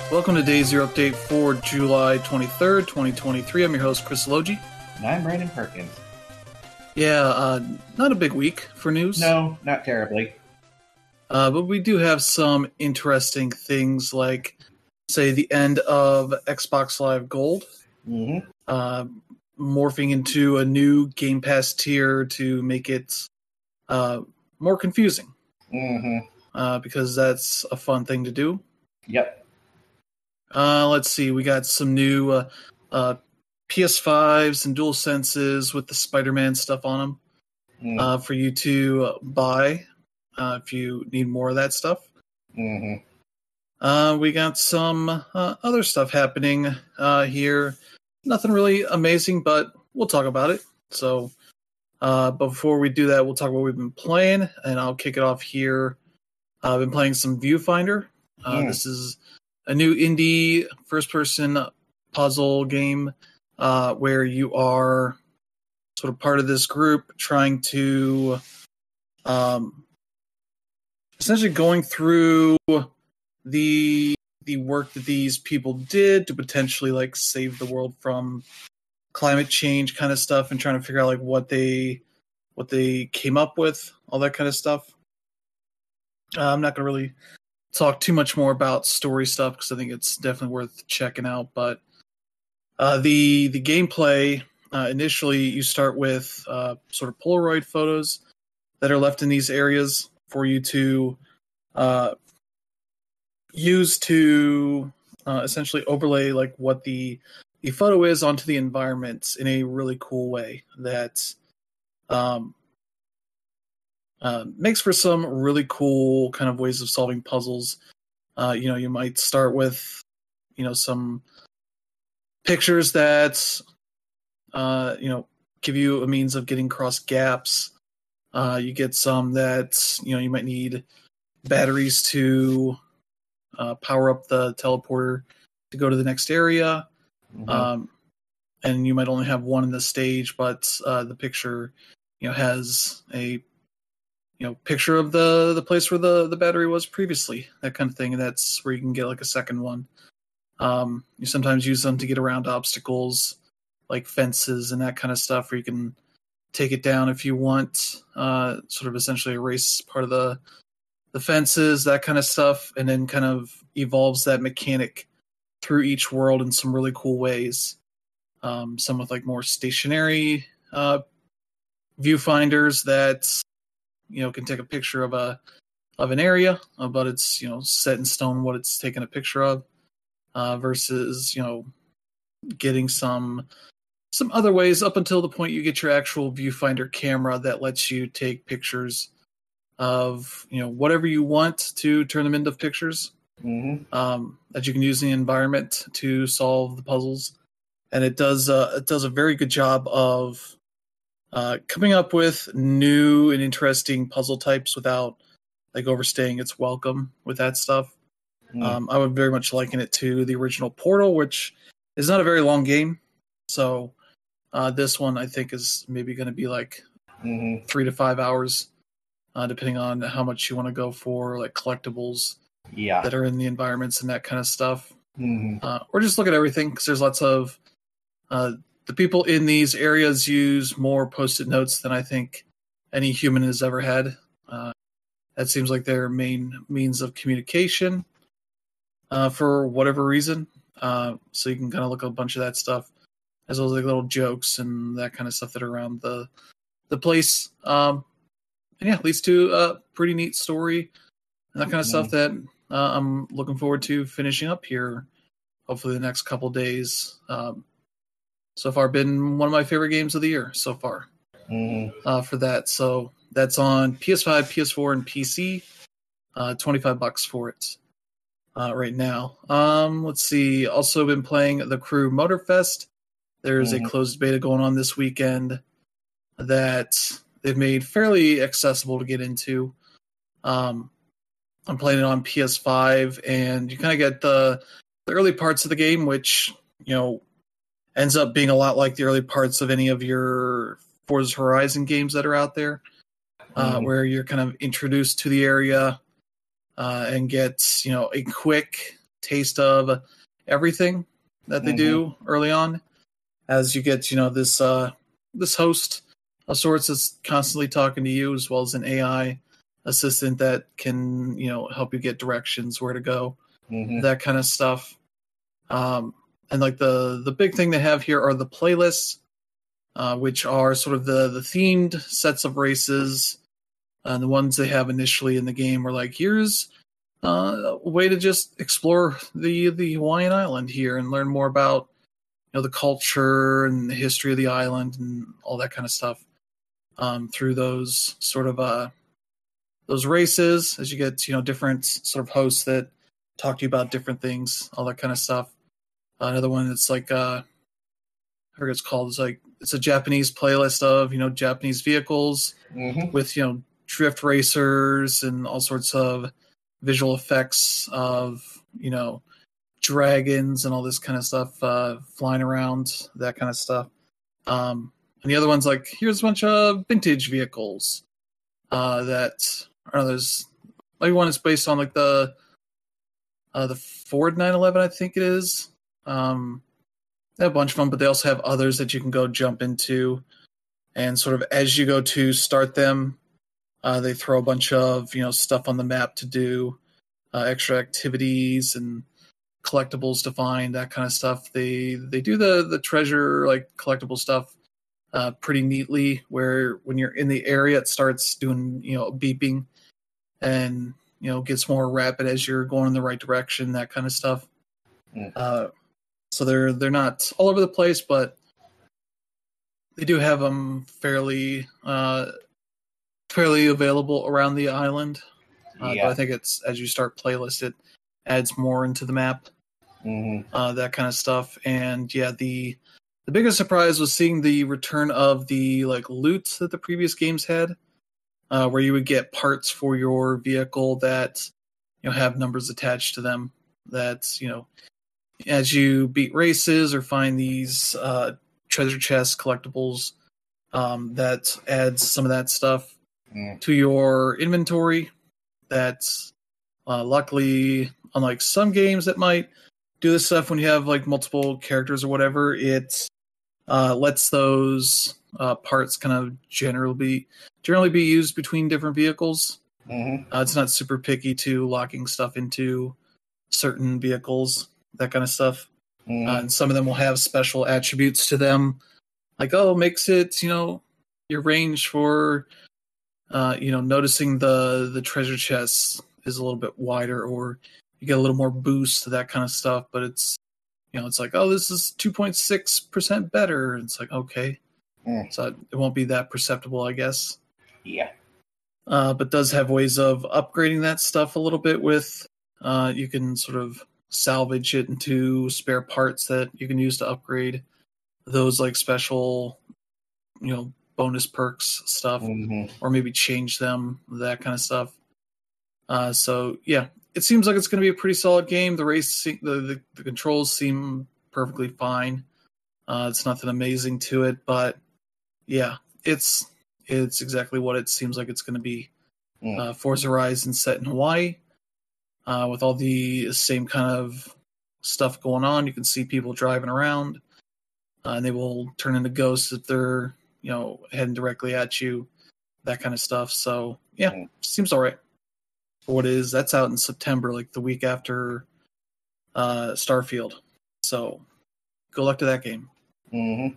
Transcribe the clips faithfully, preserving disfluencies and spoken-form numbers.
Welcome to Day Zero Update for July twenty-third, twenty twenty-three. I'm your host, Chris Logi. And I'm Brandon Perkins. Yeah, uh, not a big week for news. No, not terribly. Uh, but we do have some interesting things like, say, the end of Xbox Live Gold. Mm-hmm. Uh, morphing into a new Game Pass tier to make it uh, more confusing. Mm-hmm. Uh, because that's a fun thing to do. Yep. Uh, let's see, we got some new uh, uh, P S fives and DualSenses with the Spider-Man stuff on them Mm. uh, for you to buy uh, if you need more of that stuff. Mm-hmm. Uh, we got some uh, other stuff happening uh, here. Nothing really amazing, but we'll talk about it. So uh, before we do that, we'll talk about what we've been playing, and I'll kick it off here. Uh, I've been playing some Viewfinder. Uh, Mm. This is a new indie first-person puzzle game uh, where you are sort of part of this group trying to um, essentially going through the the work that these people did to potentially like save the world from climate change kind of stuff, and trying to figure out like what they what they came up with, all that kind of stuff. Uh, I'm not going to really talk too much more about story stuff because I think it's definitely worth checking out. But uh, the the gameplay uh, initially, you start with uh, sort of Polaroid photos that are left in these areas for you to uh, use to uh, essentially overlay like what the the photo is onto the environment in a really cool way that um, uh, makes for some really cool kind of ways of solving puzzles. Uh, you know, you might start with, you know, some pictures that, uh, you know, give you a means of getting across gaps. Uh, you get some that, you know, you might need batteries to uh, power up the teleporter to go to the next area. Mm-hmm. Um, and you might only have one in the stage, but uh, the picture, you know, has a you know, picture of the, the place where the, the battery was previously, that kind of thing. And that's where you can get like a second one. Um, you sometimes use them to get around obstacles like fences and that kind of stuff, where you can take it down if you want, uh, sort of essentially erase part of the, the fences, that kind of stuff, and then kind of evolves that mechanic through each world in some really cool ways. Um, some with like more stationary uh, viewfinders that, you know, can take a picture of a of an area, uh, but it's, you know, set in stone what it's taken a picture of, uh, versus, you know, getting some some other ways up until the point you get your actual viewfinder camera that lets you take pictures of, you know, whatever you want to turn them into pictures, Mm-hmm. um, that you can use in the environment to solve the puzzles. And it does uh, it does a very good job of Uh, coming up with new and interesting puzzle types without like overstaying its welcome with that stuff. Mm. Um, I would very much liken it to the original Portal, which is not a very long game. So uh, this one I think is maybe going to be like Mm-hmm. three to five hours, uh, depending on how much you want to go for, like collectibles Yeah. that are in the environments and that kind of stuff. Mm-hmm. Uh, or just look at everything, because there's lots of uh, the people in these areas use more post-it notes than I think any human has ever had. Uh, that seems like their main means of communication uh, for whatever reason. Uh, so you can kind of look at a bunch of that stuff, as well as like little jokes and that kind of stuff that are around the the place. Um, and yeah, leads to a pretty neat story and that kind of stuff that uh, I'm looking forward to finishing up here, hopefully the next couple days. Um, So far, been one of my favorite games of the year so far Mm-hmm. uh, for that. So that's on P S five, P S four, and P C. Uh, twenty-five bucks for it uh, right now. Um, let's see. Also been playing The Crew Motorfest. There's Mhm. a closed beta going on this weekend that they've made fairly accessible to get into. Um, I'm playing it on P S five, and you kind of get the the early parts of the game, which, you know, ends up being a lot like the early parts of any of your Forza Horizon games that are out there, uh, Mhm. where you're kind of introduced to the area uh, and get, you know, a quick taste of everything that they Mhm. do early on, as you get, you know, this uh, this host of sorts that's constantly talking to you, as well as an A I assistant that can, you know, help you get directions where to go, Mhm. that kind of stuff. Um, and like the the big thing they have here are the playlists, uh, which are sort of the the themed sets of races. And the ones they have initially in the game were like, here's uh, a way to just explore the the Hawaiian island here and learn more about, you know, the culture and the history of the island and all that kind of stuff, um, through those sort of uh, those races, as you get, you know, different sort of hosts that talk to you about different things, all that kind of stuff. Uh, another one that's like uh, I forget what it's called. It's like it's a Japanese playlist of, you know, Japanese vehicles Mhm. with, you know, drift racers and all sorts of visual effects of, you know, dragons and all this kind of stuff uh, flying around, that kind of stuff. Um, and the other one's like, here's a bunch of vintage vehicles uh, that I don't know. There's like one is based on like the uh, the Ford nine eleven, I think it is. Um, they have a bunch of them, but they also have others that you can go jump into, and sort of as you go to start them, uh, they throw a bunch of, you know, stuff on the map to do, uh, extra activities and collectibles to find, that kind of stuff. They they do the the treasure like collectible stuff uh, pretty neatly. Where when you're in the area, it starts doing, you know, beeping, and, you know, gets more rapid as you're going in the right direction, that kind of stuff. Mm. Uh, so they're they're not all over the place, but they do have them fairly uh, fairly available around the island. Uh, Yeah. But I think it's as you start playlist, it adds more into the map, Mhm. uh, that kind of stuff. And yeah, the the biggest surprise was seeing the return of the like loot that the previous games had, uh, where you would get parts for your vehicle that, you know, have numbers attached to them. That, you know, as you beat races or find these uh, treasure chests, collectibles, um, that adds some of that stuff Mm. to your inventory. That's uh, luckily, unlike some games that might do this stuff when you have like multiple characters or whatever, it uh, lets those uh, parts kind of generally be generally be used between different vehicles. Mhm. Uh, it's not super picky to locking stuff into certain vehicles, that kind of stuff. Uh, Mhm. and some of them will have special attributes to them, like, oh, makes it, you know, your range for uh, you know, noticing the the treasure chests is a little bit wider, or you get a little more boost to that kind of stuff. But it's, you know, it's like, oh, this is two point six percent better. And it's like, okay, Mm. so it won't be that perceptible, I guess. Yeah. Uh, but does have ways of upgrading that stuff a little bit with, uh, you can sort of salvage it into spare parts that you can use to upgrade those like special, you know, bonus perks stuff, Mhm. or maybe change them, that kind of stuff. Uh, so yeah, it seems like it's going to be a pretty solid game. The race, the the, the controls seem perfectly fine. Uh, it's nothing amazing to it, but yeah, it's it's exactly what it seems like it's going to be. Mm. Uh, Forza Horizon set in Hawaii, uh, with all the same kind of stuff going on. You can see people driving around, uh, and they will turn into ghosts if they're, you know, heading directly at you, that kind of stuff. So yeah, Mm. seems all right for what it is. That's out in September, like the week after uh, Starfield. So good luck to that game. Mhm.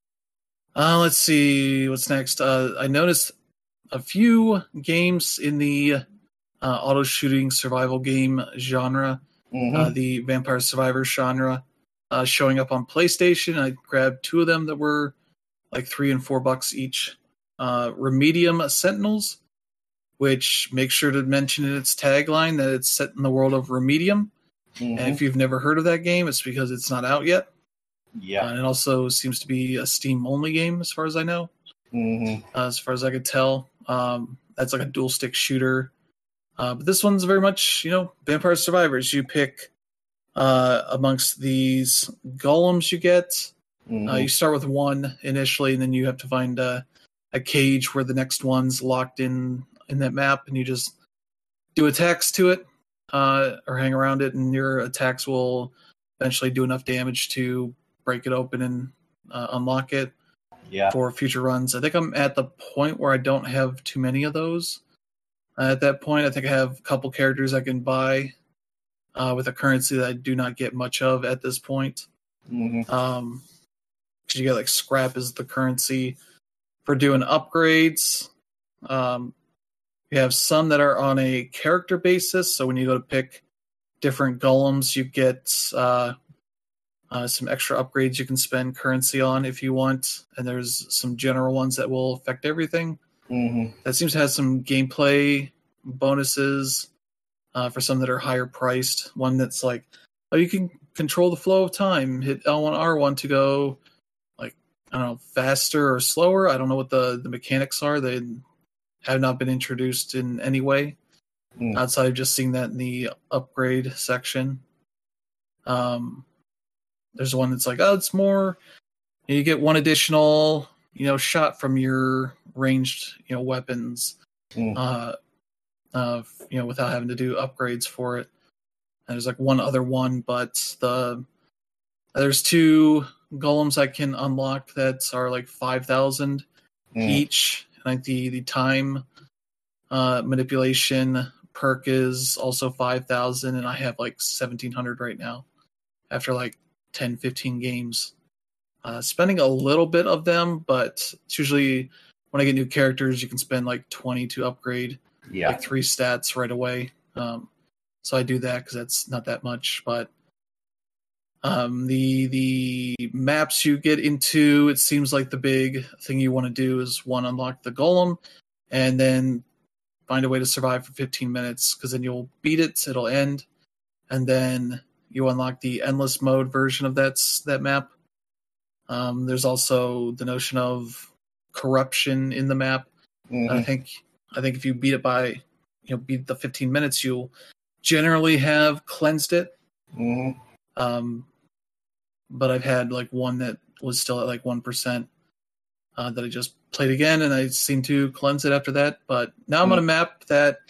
Uh, let's see what's next. Uh, I noticed a few games in the uh, auto shooting survival game genre, Mhm. uh, the Vampire Survivor genre, uh, showing up on PlayStation. I grabbed two of them that were like three and four bucks each. Uh, Remedium Sentinels, which makes sure to mention in its tagline that it's set in the world of Remedium. Mhm. And if you've never heard of that game, it's because it's not out yet. Yeah. Uh, and it also seems to be a Steam-only game, as far as I know, Mhm. uh, as far as I could tell. Um, that's like a dual-stick shooter. Uh, but this one's very much, you know, Vampire Survivors. You pick uh, amongst these golems you get. Uh, you Mhm. start with one initially, and then you have to find a, a cage where the next one's locked in in that map, and you just do attacks to it. uh, or hang around it, and your attacks will eventually do enough damage to break it open and uh, unlock it Yeah. for future runs. I think I'm at the point where I don't have too many of those. Uh, at that point, I think I have a couple characters I can buy uh, with a currency that I do not get much of at this point. Mm-hmm. Um, because you get like scrap as the currency for doing upgrades. Um, you have some that are on a character basis, so when you go to pick different golems, you get uh, uh, some extra upgrades you can spend currency on if you want, and there's some general ones that will affect everything. Mm-hmm. That seems to have some gameplay bonuses uh, for some that are higher priced. One that's like, oh, you can control the flow of time. Hit L one R one to go, like, I don't know, faster or slower. I don't know what the, the mechanics are. They have not been introduced in any way Mm. outside of just seeing that in the upgrade section. Um, there's one that's like, oh, it's more, you get one additional, you know, shot from your ranged, you know, weapons, Mm. uh, uh, you know, without having to do upgrades for it. And there's like one other one, but the there's two golems I can unlock that are like five thousand Mm. each. And like the the time uh, manipulation perk is also five thousand, and I have like seventeen hundred right now after like ten, fifteen games. Uh, spending a little bit of them, but it's usually when I get new characters, you can spend like twenty to upgrade Yeah. like three stats right away. Um, so I do that because that's not that much. But um, the the maps you get into, it seems like the big thing you want to do is one, unlock the golem, and then find a way to survive for fifteen minutes, because then you'll beat it, it'll end, and then you unlock the endless mode version of that that map. Um, there's also the notion of corruption in the map. Mm-hmm. I think I think if you beat it by, you know, beat the fifteen minutes, you'll generally have cleansed it. Mm-hmm. Um, but I've had like one that was still at like one percent uh, that I just played again, and I seem to cleanse it after that. But now I'm Mm. on a map that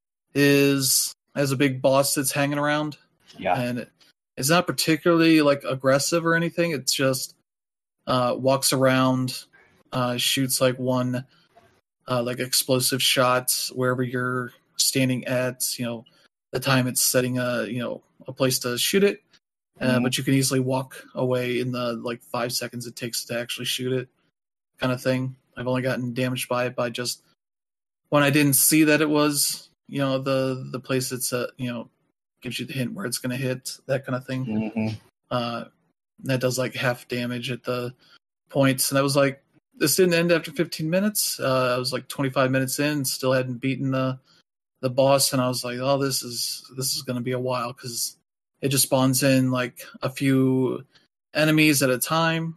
is has a big boss that's hanging around, Yeah. and it, it's not particularly like aggressive or anything. It's just uh, walks around, uh, shoots like one uh, like explosive shots wherever you're standing at. You know, the time it's setting a you know a place to shoot it, uh, Mhm. but you can easily walk away in the like five seconds it takes to actually shoot it, kind of thing. I've only gotten damaged by it by just when I didn't see that it was you know the the place that's uh, you know gives you the hint where it's going to hit, that kind of thing. Mm-hmm. Uh, that does like half damage at the points, and I was like, this didn't end after fifteen minutes. Uh, I was like twenty-five minutes in, still hadn't beaten the the boss, and I was like, oh, this is this is going to be a while, because it just spawns in like a few enemies at a time,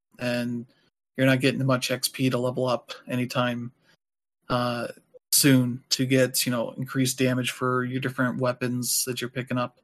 and you're not getting much X P to level up anytime uh, soon to get you know increased damage for your different weapons that you're picking up,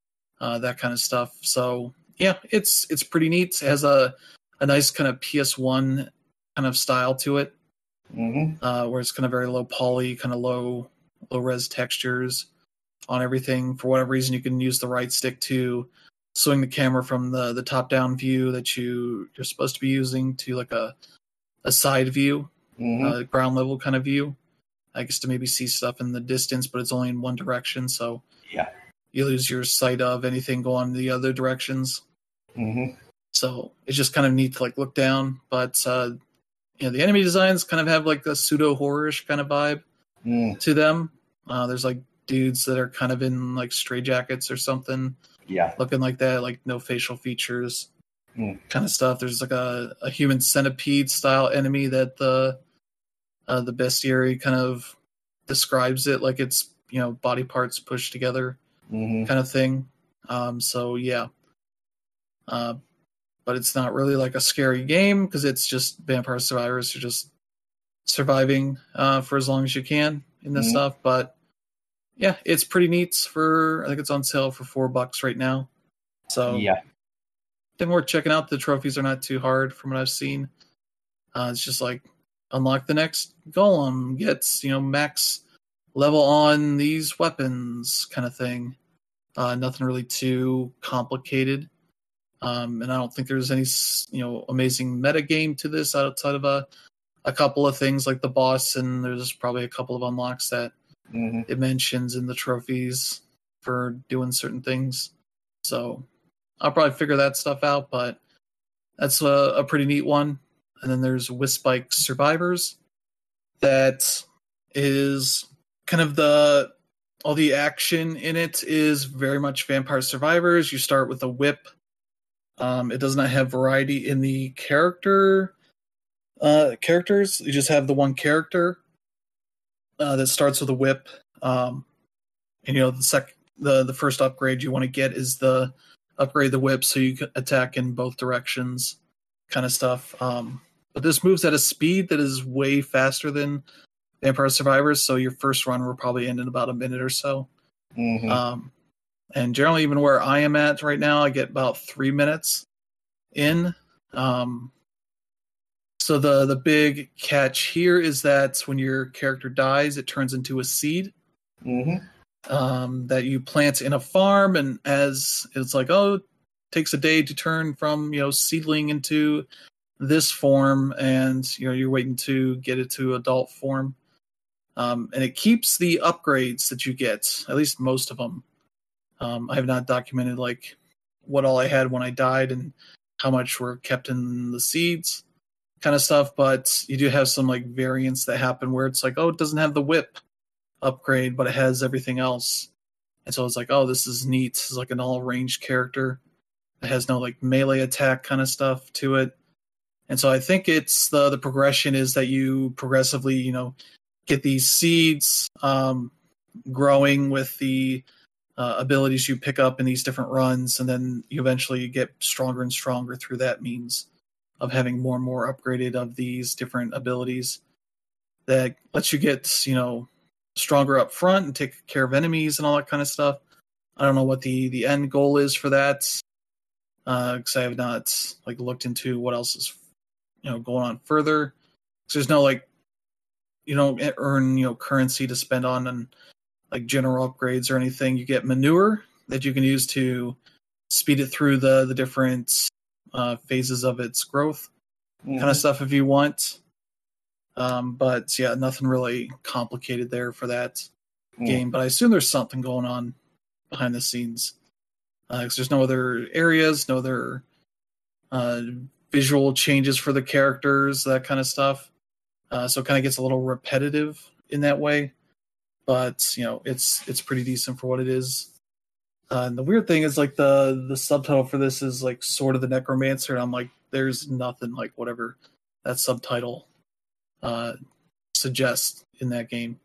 uh, that kind of stuff. So yeah, it's it's pretty neat. It has a a nice kind of P S one kind of style to it, Mm-hmm. uh, where it's kind of very low poly, kind of low low res textures on everything. For whatever reason, you can use the right stick to swing the camera from the, the top down view that you you're supposed to be using to like a a side view, Mm-hmm. uh, ground level kind of view. I guess to maybe see stuff in the distance, but it's only in one direction, so Yeah. you lose your sight of anything going the other directions. Mm-hmm. So it's just kind of neat to like look down, but uh, you know the enemy designs kind of have like a pseudo horror-ish kind of vibe Mm. to them. Uh, there's like dudes that are kind of in like stray jackets or something, Yeah. looking like that, like no facial features, Mm. kind of stuff. There's like a, a human centipede style enemy that the uh, the bestiary kind of describes it like it's you know body parts pushed together, Mm-hmm. kind of thing. Um, so yeah, uh, but it's not really like a scary game because it's just Vampire Survivors. You're just surviving uh, for as long as you can in this Mhm. stuff. But yeah, it's pretty neat. For I think it's on sale for four bucks right now. So Yeah. definitely worth checking out. The trophies are not too hard from what I've seen. Uh, it's just like unlock the next golem, gets you know max level on these weapons kind of thing. Uh, nothing really too complicated. Um, and I don't think there's any, you know, amazing meta game to this outside of a, a couple of things like the boss, and there's probably a couple of unlocks that Mm-hmm. it mentions in the trophies for doing certain things. So I'll probably figure that stuff out, but that's a, a pretty neat one. And then there's Wisp-Bike Survivors. That is kind of the all the action in it is very much Vampire Survivors. You start with a whip. Um, it does not have variety in the character uh, characters. You just have the one character uh, that starts with a whip. Um, and you know the sec the the first upgrade you want to get is the upgrade the whip so you can attack in both directions, kind of stuff. Um, but this moves at a speed that is way faster than Vampire Survivors, so your first run will probably end in about a minute or so. Mm-hmm. Um, and generally, even where I am at right now, I get about three minutes in. Um, so the the big catch here is that when your character dies, it turns into a seed Mm-hmm. um, that you plant in a farm, and as it's like, oh, it takes a day to turn from you know seedling into this form, and you know you're waiting to get it to adult form. Um, and it keeps the upgrades that you get, at least most of them. Um, I have not documented like what all I had when I died and how much were kept in the seeds, kind of stuff. But you do have some like variants that happen where it's like, oh, it doesn't have the whip upgrade, but it has everything else. And so it's like, oh, this is neat. It's like an all-ranged character. It has no like melee attack kind of stuff to it. And so I think it's the the progression is that you progressively, you know, get these seeds um, growing with the uh, abilities you pick up in these different runs, and then you eventually get stronger and stronger through that means of having more and more upgraded of these different abilities that lets you get, you know, stronger up front and take care of enemies and all that kind of stuff. I don't know what the, the end goal is for that, because uh, I have not like looked into what else is, you know, going on further. Because there's no like, you don't earn you know currency to spend on and like general upgrades or anything. You get manure that you can use to speed it through the the different uh, phases of its growth, Mm-hmm. kind of stuff if you want. Um, but yeah, nothing really complicated there for that Mm-hmm. game. But I assume there's something going on behind the scenes because uh, there's no other areas, no other uh, visual changes for the characters, that kind of stuff. Uh, so it kind of gets a little repetitive in that way, but you know it's it's pretty decent for what it is. Uh, and the weird thing is like the the subtitle for this is like Sword of the Necromancer, and I'm like, there's nothing like whatever that subtitle uh, suggests in that game.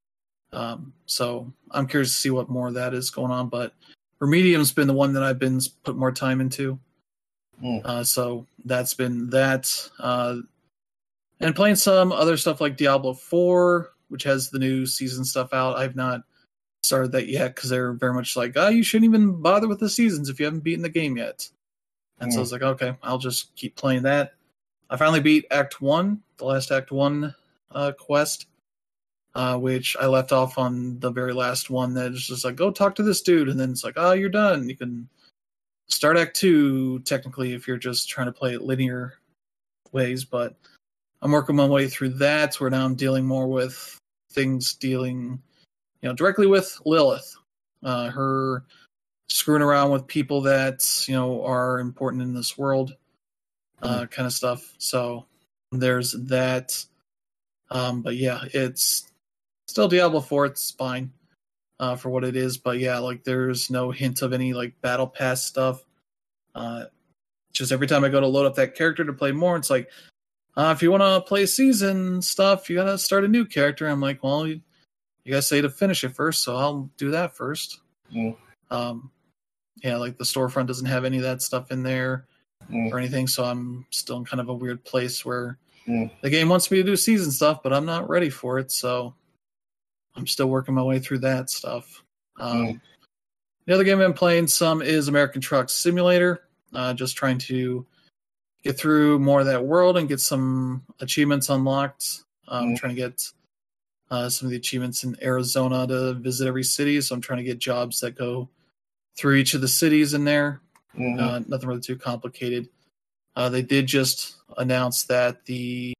Um, so I'm curious to see what more of that is going on. But Remedium's been the one that I've been put more time into, Mm. uh, so that's been that. Uh, And playing some other stuff like Diablo four, which has the new season stuff out. I've not started that yet because they're very much like, oh, you shouldn't even bother with the seasons if you haven't beaten the game yet. And Mm. so I was like, okay, I'll just keep playing that. I finally beat Act one, the last Act one uh, quest, uh, which I left off on the very last one that is just like, go talk to this dude. And then it's like, oh, you're done. You can start Act two, technically, if you're just trying to play it linear ways, but I'm working my way through that, where now I'm dealing more with things dealing, you know, directly with Lilith. Uh, her screwing around with people that, you know, are important in this world, uh, mm. kind of stuff. So there's that. Um, but yeah, it's still Diablo four. It's fine uh, for what it is. But yeah, like there's no hint of any like battle pass stuff. Uh, just every time I go to load up that character to play more, it's like, Uh, if you want to play season stuff, you gotta start a new character. I'm like, well, you, you guys say to finish it first, so I'll do that first. Mm. Um, yeah, like the storefront doesn't have any of that stuff in there Mm. or anything, so I'm still in kind of a weird place where Mm. the game wants me to do season stuff, but I'm not ready for it, so I'm still working my way through that stuff. Um, Mm. The other game I've been playing some is American Truck Simulator, uh, just trying to get through more of that world and get some achievements unlocked. I'm um, Mm. trying to get uh, some of the achievements in Arizona to visit every city. So I'm trying to get jobs that go through each of the cities in there. Mm-hmm. Uh, nothing really too complicated. Uh, they did just announce that the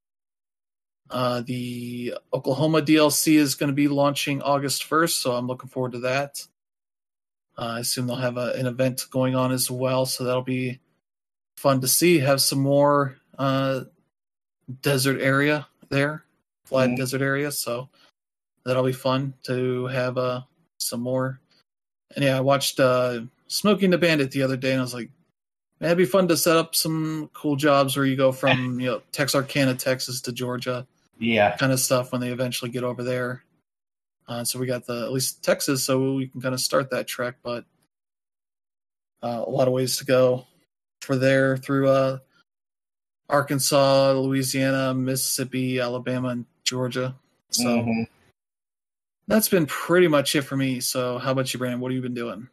uh, the Oklahoma D L C is going to be launching August first, so I'm looking forward to that. Uh, I assume they'll have a, an event going on as well, so that'll be fun to see. Have some more uh, desert area there, flat Mhm. desert area, so that'll be fun to have uh, some more. And yeah, I watched uh, Smoking the Bandit the other day, and I was like, man, it'd be fun to set up some cool jobs where you go from you know Texarkana, Texas to Georgia, Yeah. kind of stuff when they eventually get over there. Uh, so we got the at least Texas, so we can kind of start that trek, but uh, a lot of ways to go for there through uh, Arkansas, Louisiana, Mississippi, Alabama, and Georgia. So Mhm. that's been pretty much it for me. So how about you, Brandon? What have you been doing?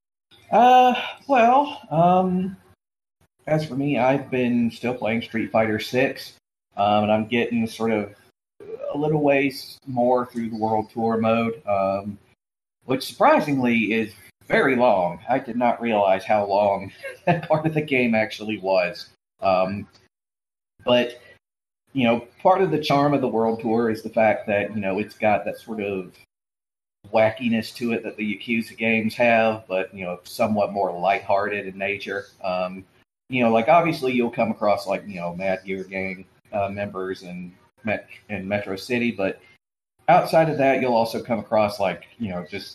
Uh, well, um, as for me, I've been still playing Street Fighter Six, um, and I'm getting sort of a little ways more through the World Tour mode, um, which surprisingly is very long. I did not realize how long that part of the game actually was. Um, but you know, part of the charm of the World Tour is the fact that you know it's got that sort of wackiness to it that the Yakuza games have, but you know, somewhat more lighthearted in nature. Um, you know, like obviously you'll come across like you know Mad Gear Gang uh, members in Met- in Metro City, but outside of that, you'll also come across like you know just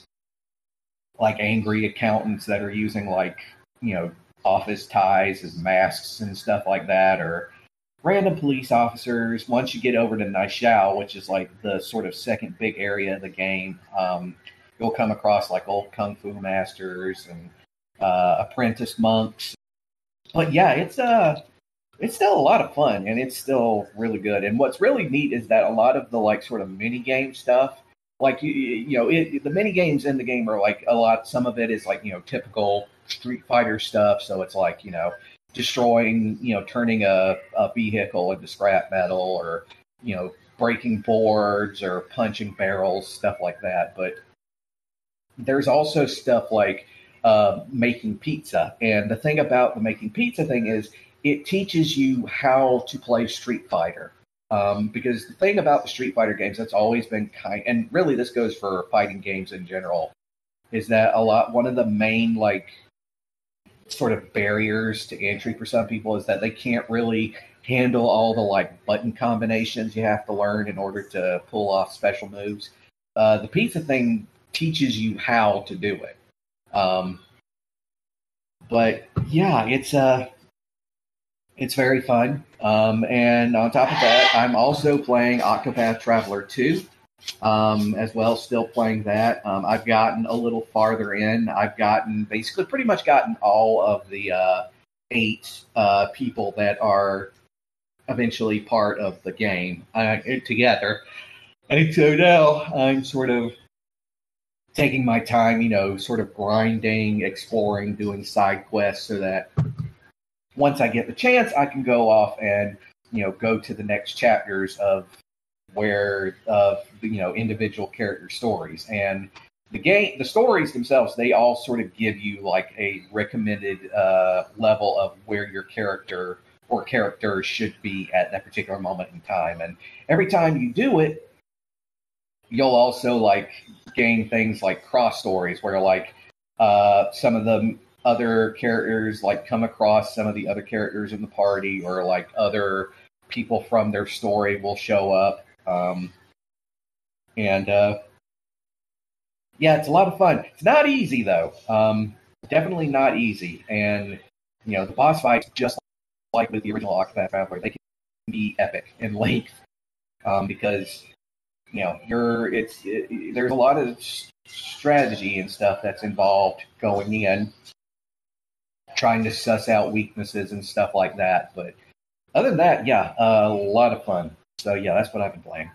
like angry accountants that are using like you know office ties as masks and stuff like that, or random police officers. Once you get over to Naishao, which is like the sort of second big area of the game, um, you'll come across like old kung fu masters and uh, apprentice monks. But yeah, it's uh it's still a lot of fun and it's still really good. And what's really neat is that a lot of the like sort of mini game stuff, like you you know, it, the mini games in the game are like a lot. Some of it is like you know typical Street Fighter stuff. So it's like you know destroying, you know, turning a, a vehicle into scrap metal, or you know breaking boards or punching barrels, stuff like that. But there's also stuff like uh, making pizza. And the thing about the making pizza thing is it teaches you how to play Street Fighter. Um, because the thing about the Street Fighter games that's always been kind, and really this goes for fighting games in general, is that a lot, one of the main like sort of barriers to entry for some people is that they can't really handle all the like button combinations you have to learn in order to pull off special moves. Uh, the pizza thing teaches you how to do it. Um, but yeah, it's uh, it's very fun. Um, and on top of that, I'm also playing Octopath Traveler two. Um, as well, still playing that. Um, I've gotten a little farther in. I've gotten basically pretty much gotten all of the uh, eight uh, people that are eventually part of the game uh, together. And so now I'm sort of taking my time, you know, sort of grinding, exploring, doing side quests so that once I get the chance, I can go off and, you know, go to the next chapters of where of uh, you know individual character stories. And the game, the stories themselves, they all sort of give you like a recommended uh, level of where your character or characters should be at that particular moment in time. And every time you do it, you'll also like gain things like cross stories where like uh, some of the other characters like come across some of the other characters in the party, or like other people from their story will show up. Um, and uh, yeah, it's a lot of fun. It's not easy though. Um, definitely not easy. And you know, the boss fights, just like with the original Octopath Traveler, they can be epic in length um, because you know you're it's it, there's a lot of strategy and stuff that's involved going in, trying to suss out weaknesses and stuff like that. But other than that, yeah, uh, a lot of fun. So yeah, that's what I've been playing.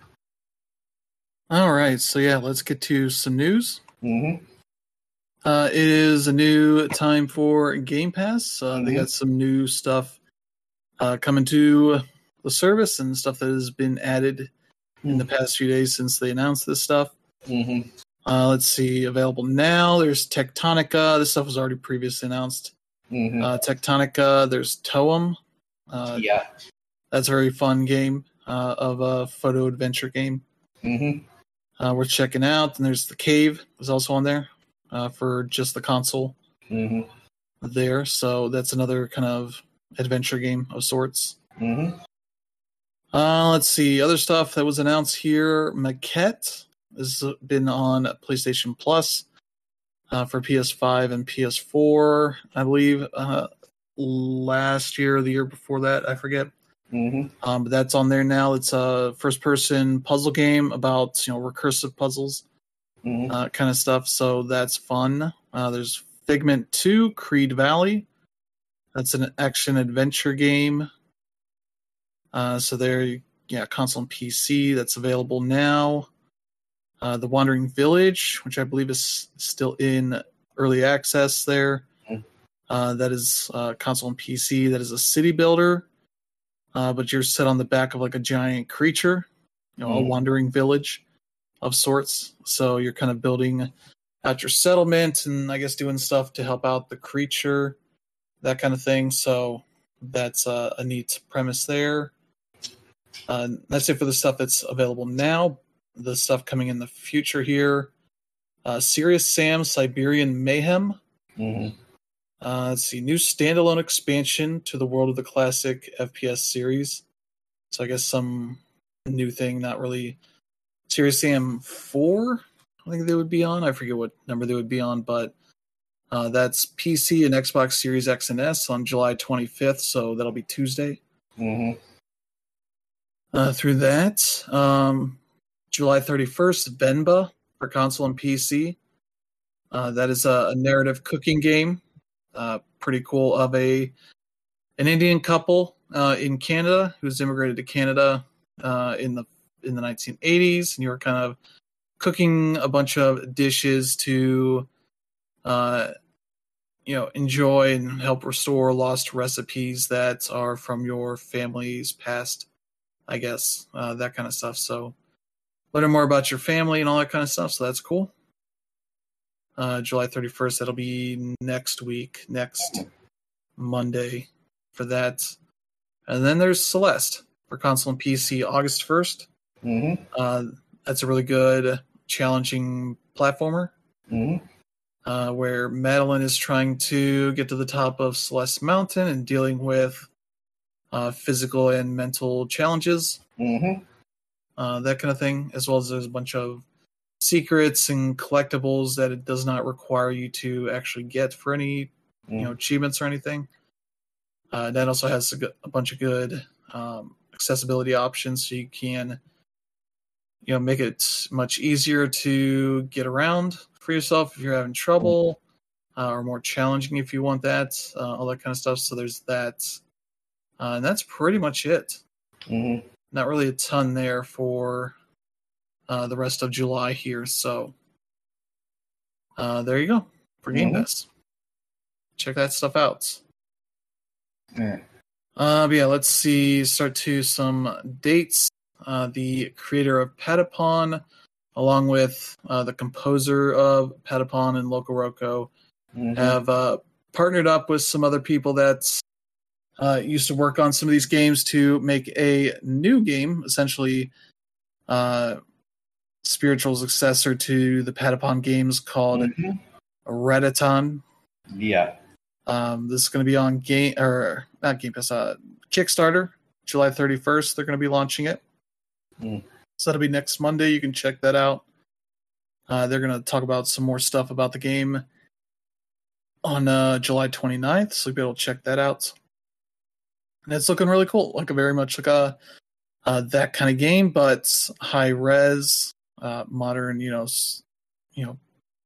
All right, so yeah, let's get to some news. Mm-hmm. Uh, it is a new time for Game Pass. Uh, mm-hmm. They got some new stuff uh, coming to the service and stuff that has been added in the past few days since they announced this stuff. Mm-hmm. Uh, let's see, available now. There's Tectonica. This stuff was already previously announced. Mm-hmm. Uh, Tectonica. There's Toem. Uh, yeah. That's a very fun game uh, of a photo adventure game. Mm-hmm. Uh, worth checking out. And there's The Cave is also on there uh, for just the console Mm-hmm. there. So that's another kind of adventure game of sorts. Mm-hmm. Uh, let's see. Other stuff that was announced here. Maquette has been on PlayStation Plus uh, for P S five and P S four, I believe, uh, last year or the year before that. I forget. Mm-hmm. Um, but that's on there now. It's a first-person puzzle game about, you know, recursive puzzles Mm-hmm. uh, kind of stuff. So that's fun. Uh, there's Figment two, Creed Valley. That's an action-adventure game. Uh, so there, yeah, console and P C. That's available now. Uh, the Wandering Village, which I believe is still in early access there. Mm-hmm. Uh, that is uh, console and P C. That is a city builder. Uh, but you're set on the back of like a giant creature, you know, Mm-hmm. a wandering village of sorts. So you're kind of building out your settlement and I guess doing stuff to help out the creature, that kind of thing. So that's uh, a neat premise there. Uh, that's it for the stuff that's available now. The stuff coming in the future here. Uh, Serious Sam Siberian Mayhem. Mm-hmm. Uh, let's see, new standalone expansion to the world of the classic F P S series. So I guess some new thing, not really. Serious Sam four, I think they would be on. I forget what number they would be on, but uh, that's P C and Xbox Series X and S on July twenty-fifth, so that'll be Tuesday. Mm-hmm. Uh, through that, um, July thirty-first, Venba for console and P C. Uh, that is a, a narrative cooking game. Uh, pretty cool, of a an Indian couple uh, in Canada who's immigrated to Canada uh, in the in the nineteen eighties, and you're kind of cooking a bunch of dishes to, uh, you know, enjoy and help restore lost recipes that are from your family's past, I guess, uh, that kind of stuff. So, learning more about your family and all that kind of stuff. So that's cool. Uh, July thirty-first, that'll be next week, next Monday for that. And then there's Celeste for console and P C, August first. Mm-hmm. Uh, that's a really good, challenging platformer Mm-hmm. uh, where Madeline is trying to get to the top of Celeste Mountain and dealing with uh, physical and mental challenges, Mm-hmm. uh, that kind of thing, as well as there's a bunch of secrets and collectibles that it does not require you to actually get for any, you know, achievements or anything. Uh, that also has a, good, a bunch of good um, accessibility options, so you can, you know, make it much easier to get around for yourself if you're having trouble, uh, or more challenging if you want that, uh, all that kind of stuff. So there's that, uh, and that's pretty much it. Mm-hmm. Not really a ton there for uh, the rest of July here. So uh, there you go for Game Mhm. Pass. Check that stuff out. Yeah. Uh, but yeah, let's see. Start to some dates. Uh, the creator of Patapon, along with uh, the composer of Patapon and Loco Roco, Mhm. have uh, partnered up with some other people that uh, used to work on some of these games to make a new game, essentially uh, spiritual successor to the Patapon games called Mhm. Radaton. Yeah. Um, this is going to be on game or not Game Pass, uh, Kickstarter, July thirty-first. They're going to be launching it. Mm. So that'll be next Monday. You can check that out. Uh, they're going to talk about some more stuff about the game on uh, July twenty-ninth, so you'll be able to check that out. And it's looking really cool, like a very much like a uh, that kind of game, but high res, uh, modern, you know, s- you know,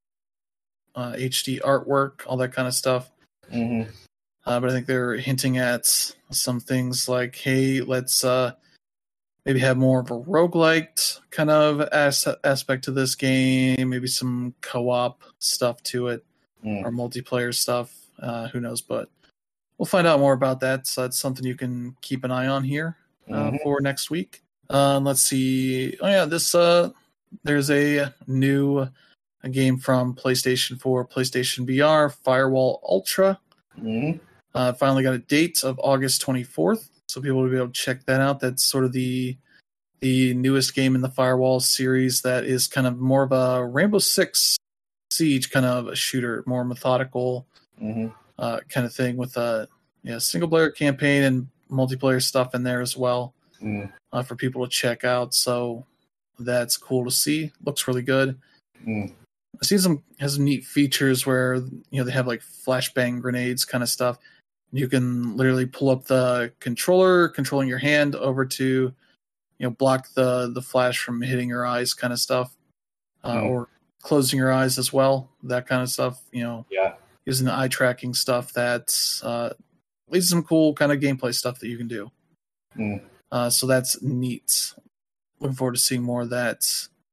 uh, H D artwork, all that kind of stuff. Mhm. Uh, but I think they're hinting at some things like, hey, let's uh, maybe have more of a roguelike kind of as- aspect to this game, maybe some co-op stuff to it, Mm. or multiplayer stuff. Uh, who knows? But we'll find out more about that. So that's something you can keep an eye on here uh, Mhm. for next week. Uh, let's see. Oh yeah, this uh, there's a new a game from PlayStation for PlayStation V R, Firewall Ultra. Mm-hmm. Uh, finally got a date of August twenty-fourth, so people will be able to check that out. That's sort of the the newest game in the Firewall series that is kind of more of a Rainbow Six Siege kind of a shooter, more methodical Mm-hmm. uh, kind of thing with a yeah, single player campaign and multiplayer stuff in there as well Mm-hmm. uh, for people to check out. So that's cool to see. Looks really good. Mm-hmm. I see some has some neat features where you know they have like flashbang grenades kind of stuff. You can literally pull up the controller, controlling your hand over to you know block the the flash from hitting your eyes, kind of stuff, uh, Mm. or closing your eyes as well. That kind of stuff. You know, Yeah. using the eye tracking stuff. That's uh, leads to some cool kind of gameplay stuff that you can do. Mm. Uh, so that's neat. Looking forward to seeing more of that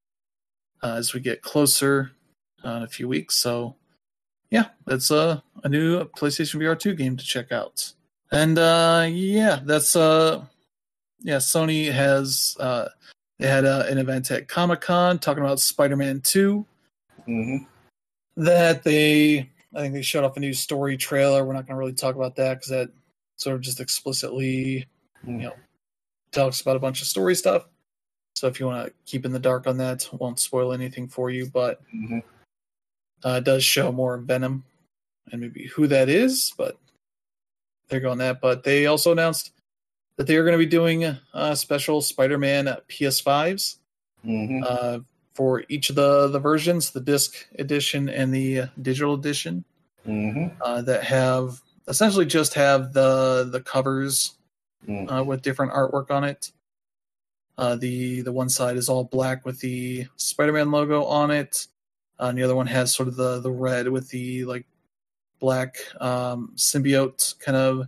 uh, as we get closer uh, in a few weeks. So, yeah, that's uh, a new PlayStation V R two game to check out. And uh, yeah, that's uh, yeah. Sony has uh, they had uh, an event at Comic-Con talking about Spider-Man two. Mm-hmm. That they, I think they showed off a new story trailer. We're not going to really talk about that because that sort of just explicitly, Mm. you know, talks about a bunch of story stuff. So if you want to keep in the dark on that, won't spoil anything for you. But Mm-hmm. uh, it does show more Venom and maybe who that is. But they're going that. But they also announced that they are going to be doing uh, special Spider-Man P S fives Mm-hmm. uh, for each of the the versions, the disc edition and the digital edition. Mm-hmm. Uh, that have essentially just have the the covers Mm. uh, with different artwork on it. Uh, the the one side is all black with the Spider-Man logo on it, uh, and the other one has sort of the the red with the like black um, symbiote kind of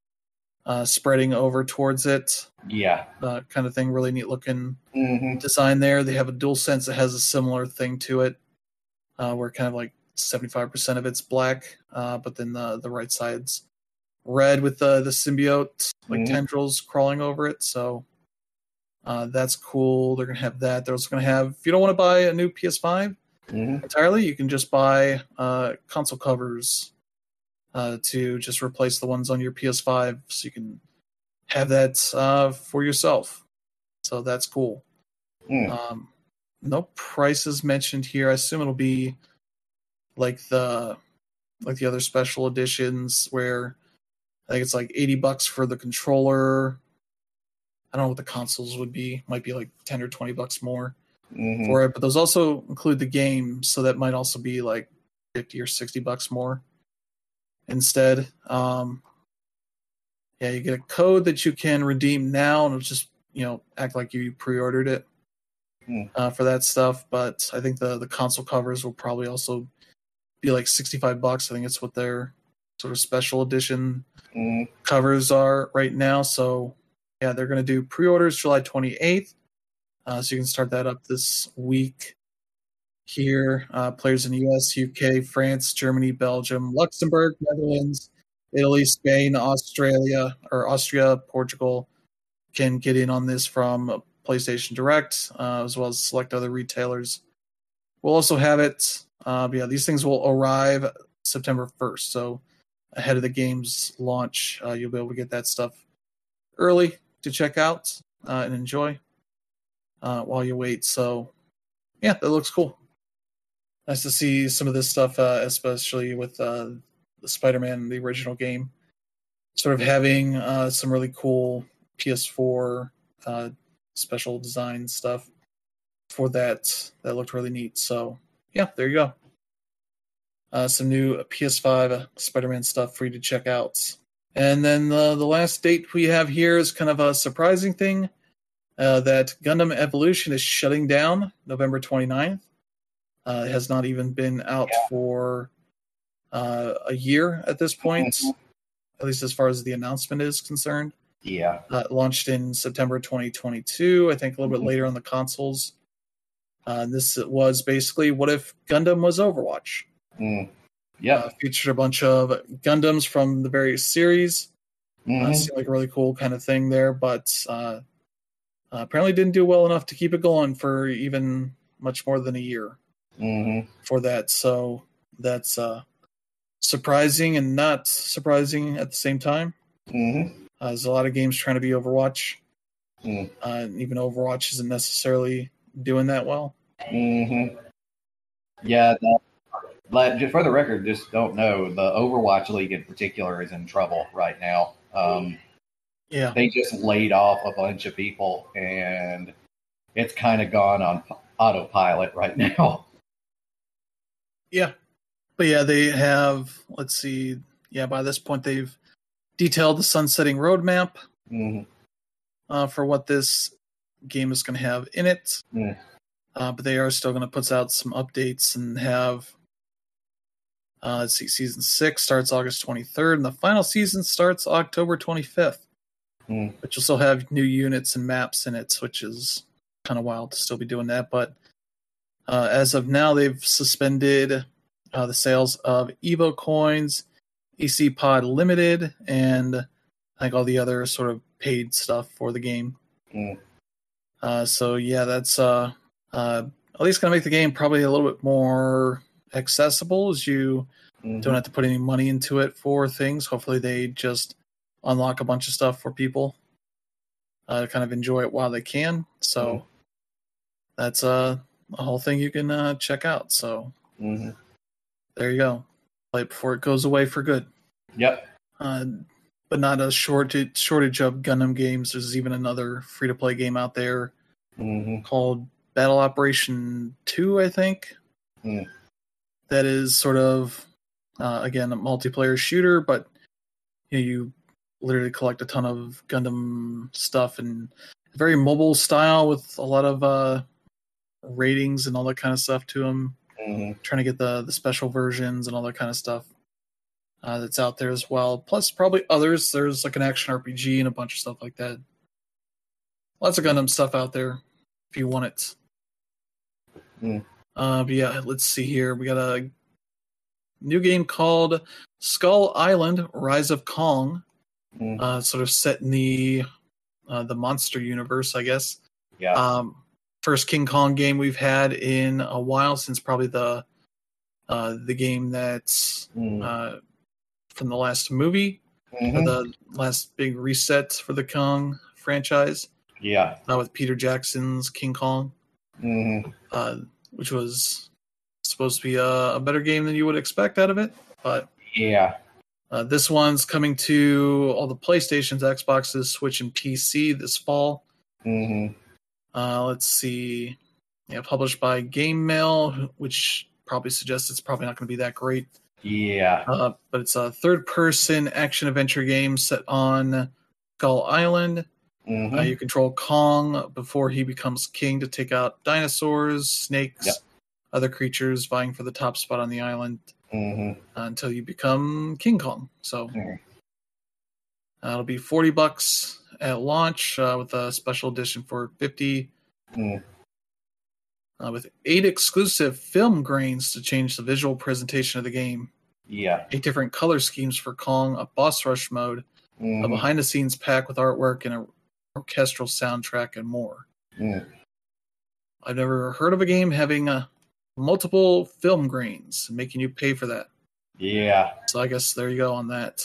uh, spreading over towards it, Yeah. uh, kind of thing. Really neat looking Mm-hmm. design there. They have a DualSense that has a similar thing to it, uh, where kind of like seventy-five percent of it's black, uh, but then the the right side's red with the the symbiote like Mhm. tendrils crawling over it. So uh, that's cool. They're gonna have that. They're also gonna have. If you don't want to buy a new P S five Mm-hmm. entirely, you can just buy uh, console covers uh, to just replace the ones on your P S five, so you can have that uh, for yourself. So that's cool. Mm. Um, no prices mentioned here. I assume it'll be like the like the other special editions where I think it's like eighty bucks for the controller. I don't know what the consoles would be. Might be like ten or twenty bucks more Mm-hmm. for it. But those also include the game, so that might also be like fifty or sixty bucks more instead. Um, yeah, you get a code that you can redeem now, and it'll just you know act like you pre-ordered it Hmm. uh, for that stuff. But I think the the console covers will probably also be like sixty-five bucks. I think it's what their sort of special edition Mm-hmm. covers are right now. So yeah, they're going to do pre-orders July twenty-eighth. Uh, so you can start that up this week here. Uh, players in the U S, U K, France, Germany, Belgium, Luxembourg, Netherlands, Italy, Spain, Australia, or Austria, Portugal can get in on this from PlayStation Direct, uh, as well as select other retailers. We'll also have it. Uh, but yeah, these things will arrive September first. So ahead of the game's launch, uh, you'll be able to get that stuff early to check out uh, and enjoy uh, while you wait. So yeah, that looks cool. Nice to see some of this stuff, uh, especially with uh, the Spider-Man, the original game, sort of having uh, some really cool P S four uh, special design stuff for that. That looked really neat. So yeah, there you go. Uh, some new P S five uh, Spider-Man stuff for you to check out. And then uh, the last date we have here is kind of a surprising thing, uh, that Gundam Evolution is shutting down November twenty-ninth. Uh, it has not even been out Yeah. for uh, a year at this point, Mhm. at least as far as the announcement is concerned. Yeah. Uh, it launched in September twenty twenty-two, I think a little Mhm. bit later on the consoles. Uh, this was basically what if Gundam was Overwatch? Mm. Yep. Uh, featured a bunch of Gundams from the various series. Uh, Mhm. seemed like a really cool kind of thing there, but uh, Uh, apparently didn't do well enough to keep it going for even much more than a year mm-hmm. for that. So that's uh, surprising and not surprising at the same time. Mm-hmm. Uh, there's a lot of games trying to be Overwatch. Mm. Uh, and even Overwatch isn't necessarily doing that well. Mm-hmm. Yeah, that, like, just for the record, just don't know, the Overwatch League in particular is in trouble right now. Um, yeah. They just laid off a bunch of people, and it's kind of gone on autopilot right now. Yeah. But yeah, they have, let's see, yeah, by this point they've detailed the sunsetting roadmap mm-hmm. uh, for what this game is going to have in it. Mm. Uh, but they are still going to put out some updates and have, uh, let's see, season six starts August twenty-third, and the final season starts October twenty-fifth. Mm. Which will still have new units and maps in it, which is kind of wild to still be doing that. But uh, as of now, they've suspended uh, the sales of Evo coins, E C Pod Limited, and I think all the other sort of paid stuff for the game. Mm. Uh, so yeah, that's uh, uh, at least going to make the game probably a little bit more accessible, as you mm-hmm. don't have to put any money into it for things. Hopefully they just unlock a bunch of stuff for people uh, to kind of enjoy it while they can. So mm-hmm. that's uh, a whole thing you can uh, check out. So mm-hmm. there you go. Play it before it goes away for good. Yep. Uh, but not a shortage shortage of Gundam games. There's even another free-to-play game out there mm-hmm. called Battle Operation two, I think. Mm. That is sort of, uh, again, a multiplayer shooter, but you know, you literally collect a ton of Gundam stuff and very mobile style with a lot of uh, ratings and all that kind of stuff to them. Mm-hmm. Trying to get the, the special versions and all that kind of stuff uh, that's out there as well. Plus, probably others. There's like an action R P G and a bunch of stuff like that. Lots of Gundam stuff out there if you want it. Mm. Uh, but yeah, let's see here. We got a new game called Skull Island: Rise of Kong. Mm. Uh, sort of set in the uh, the monster universe, I guess. Yeah. Um, first King Kong game we've had in a while, since probably the uh, the game that's mm. uh, from the last movie, mm-hmm. or the last big reset for the Kong franchise. Yeah. Uh, with Peter Jackson's King Kong, mm-hmm. uh, which was supposed to be a, a better game than you would expect out of it, but yeah. Uh, this one's coming to all the PlayStations, Xboxes, Switch, and P C this fall. Mm-hmm. Uh, let's see. Yeah, published by Game Mail, which probably suggests it's probably not going to be that great. Yeah. Uh, but it's a third-person action-adventure game set on Skull Island. Mm-hmm. Uh, you control Kong before he becomes king to take out dinosaurs, snakes, yep. other creatures vying for the top spot on the island. Mm-hmm. Uh, until you become King Kong. So mm-hmm. uh, it'll be forty bucks at launch uh, with a special edition for fifty. Mm. Uh, with eight exclusive film grains to change the visual presentation of the game. Yeah. Eight different color schemes for Kong, a boss rush mode, mm-hmm. a behind-the-scenes pack with artwork and an orchestral soundtrack, and more. Mm. I've never heard of a game having a multiple film grains and making you pay for that. Yeah. So I guess there you go on that.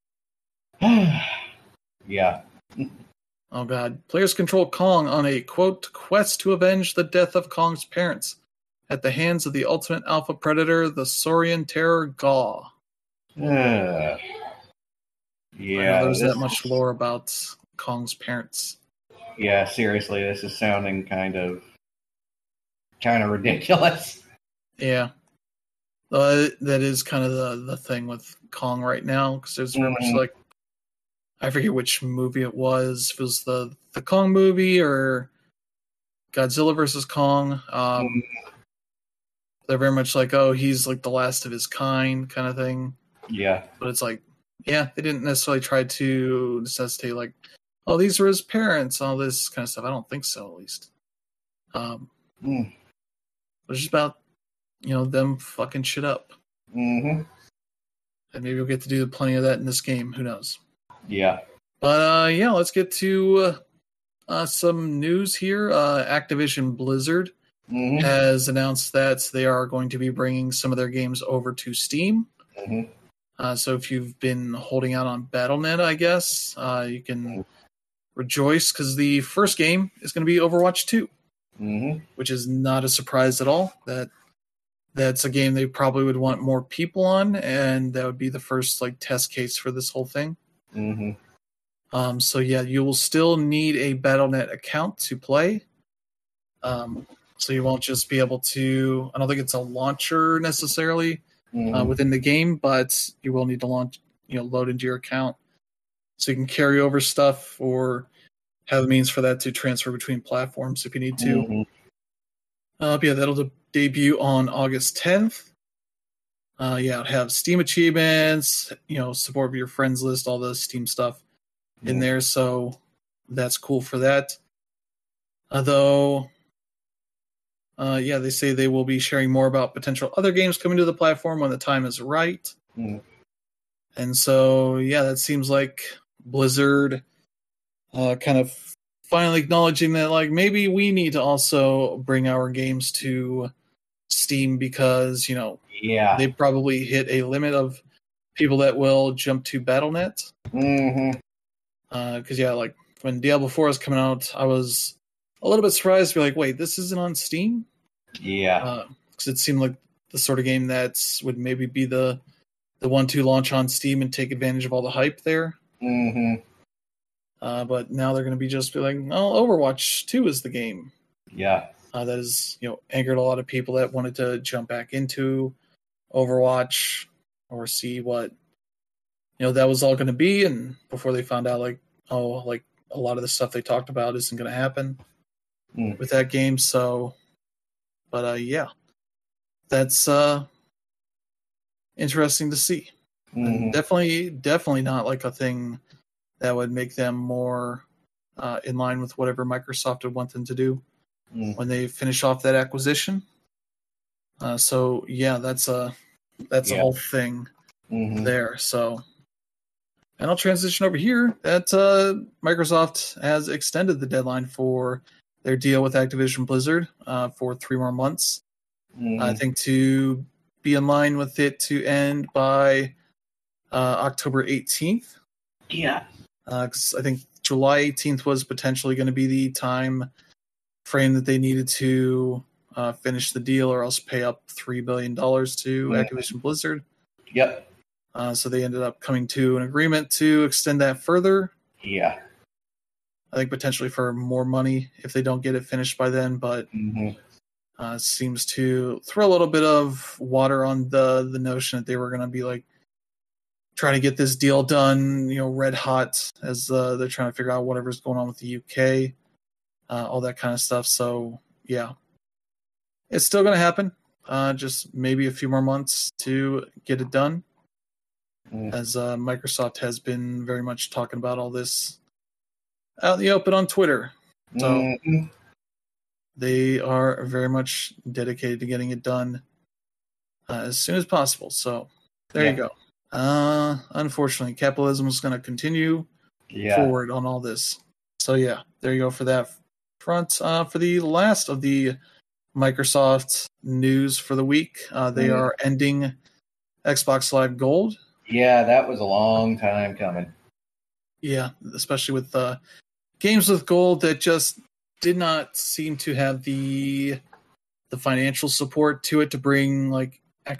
yeah. Oh god. Players control Kong on a, quote, quest to avenge the death of Kong's parents at the hands of the ultimate alpha predator, the Saurian terror Gaw. Uh, yeah. There's this... that much lore about Kong's parents. Yeah, seriously, this is sounding kind of kind of ridiculous. Yeah. Uh, that is kind of the, the thing with Kong right now, because there's very mm-hmm. much like, I forget which movie it was, if it was the, the Kong movie or Godzilla versus Kong. Um, mm-hmm. They're very much like, oh, he's like the last of his kind kind of thing. Yeah. But it's like, yeah, they didn't necessarily try to necessitate like, oh, these were his parents, all this kind of stuff. I don't think so, at least. Um, mm. It's just about, you know, them fucking shit up. Mm-hmm. And maybe we'll get to do plenty of that in this game. Who knows? Yeah. But, uh, yeah, let's get to uh, uh, some news here. Uh, Activision Blizzard Mm-hmm. has announced that they are going to be bringing some of their games over to Steam. Mm-hmm. Uh, so if you've been holding out on Battle dot net, I guess, uh, you can rejoice because the first game is going to be Overwatch two, Mm-hmm. which is not a surprise at all. That That's a game they probably would want more people on, and that would be the first like test case for this whole thing. Mm-hmm. Um, so yeah, you will still need a Battle dot net account to play. Um, so you won't just be able to. I don't think it's a launcher necessarily Mm-hmm. uh, within the game, but you will need to launch, you know, load into your account so you can carry over stuff or have the means for that to transfer between platforms if you need to. Mm-hmm. Uh, but yeah, that'll de- debut on August tenth. Uh, yeah, it'll have Steam achievements, you know, support of your friends list, all the Steam stuff in there. So that's cool for that. Although, uh, yeah, they say they will be sharing more about potential other games coming to the platform when the time is right. Mm-hmm. And so, yeah, that seems like Blizzard uh, kind of finally acknowledging that, like, maybe we need to also bring our games to Steam because, you know, Yeah. they probably hit a limit of people that will jump to Battle dot net. Mm-hmm. Because, uh, yeah, like, when Diablo four was coming out, I was a little bit surprised to be like, wait, this isn't on Steam? Yeah. Because uh, it seemed like the sort of game that would maybe be the the one to launch on Steam and take advantage of all the hype there. Mm-hmm. Uh, but now they're going to be just be like, oh, Overwatch two is the game. Yeah. Uh, that has, you know, angered a lot of people that wanted to jump back into Overwatch or see what, you know, that was all going to be. And before they found out, like, oh, like a lot of the stuff they talked about isn't going to happen Mm. with that game. So, but uh, yeah, that's uh, interesting to see. Mm-hmm. And definitely, definitely not like a thing that would make them more uh, in line with whatever Microsoft would want them to do Mm. when they finish off that acquisition. Uh, so yeah, that's a that's Yeah. a whole thing Mm-hmm. there. So, and I'll transition over here. That uh, Microsoft has extended the deadline for their deal with Activision Blizzard uh, for three more months. Mm-hmm. I think to be in line with it to end by uh, October eighteenth. Yeah. Because uh, I think July eighteenth was potentially going to be the time frame that they needed to uh, finish the deal or else pay up three billion dollars to Mhm. Activision Blizzard. Yep. Uh, so they ended up coming to an agreement to extend that further. Yeah. I think potentially for more money if they don't get it finished by then, but Mm-hmm. uh, seems to throw a little bit of water on the the notion that they were going to be like trying to get this deal done, you know, red hot as uh, they're trying to figure out whatever's going on with the U K, uh, all that kind of stuff. So yeah, it's still going to happen. Uh, just maybe a few more months to get it done, Mm. as uh, Microsoft has been very much talking about all this out in the open on Twitter. So Mm-hmm. they are very much dedicated to getting it done uh, as soon as possible. So there Yeah. you go. Uh, unfortunately, capitalism is going to continue Yeah. forward on all this. So yeah, there you go for that front. Uh, for the last of the Microsoft news for the week, uh, they Mhm. are ending Xbox Live Gold. Yeah, that was a long time coming. Yeah, especially with uh, games with gold that just did not seem to have the the financial support to it to bring like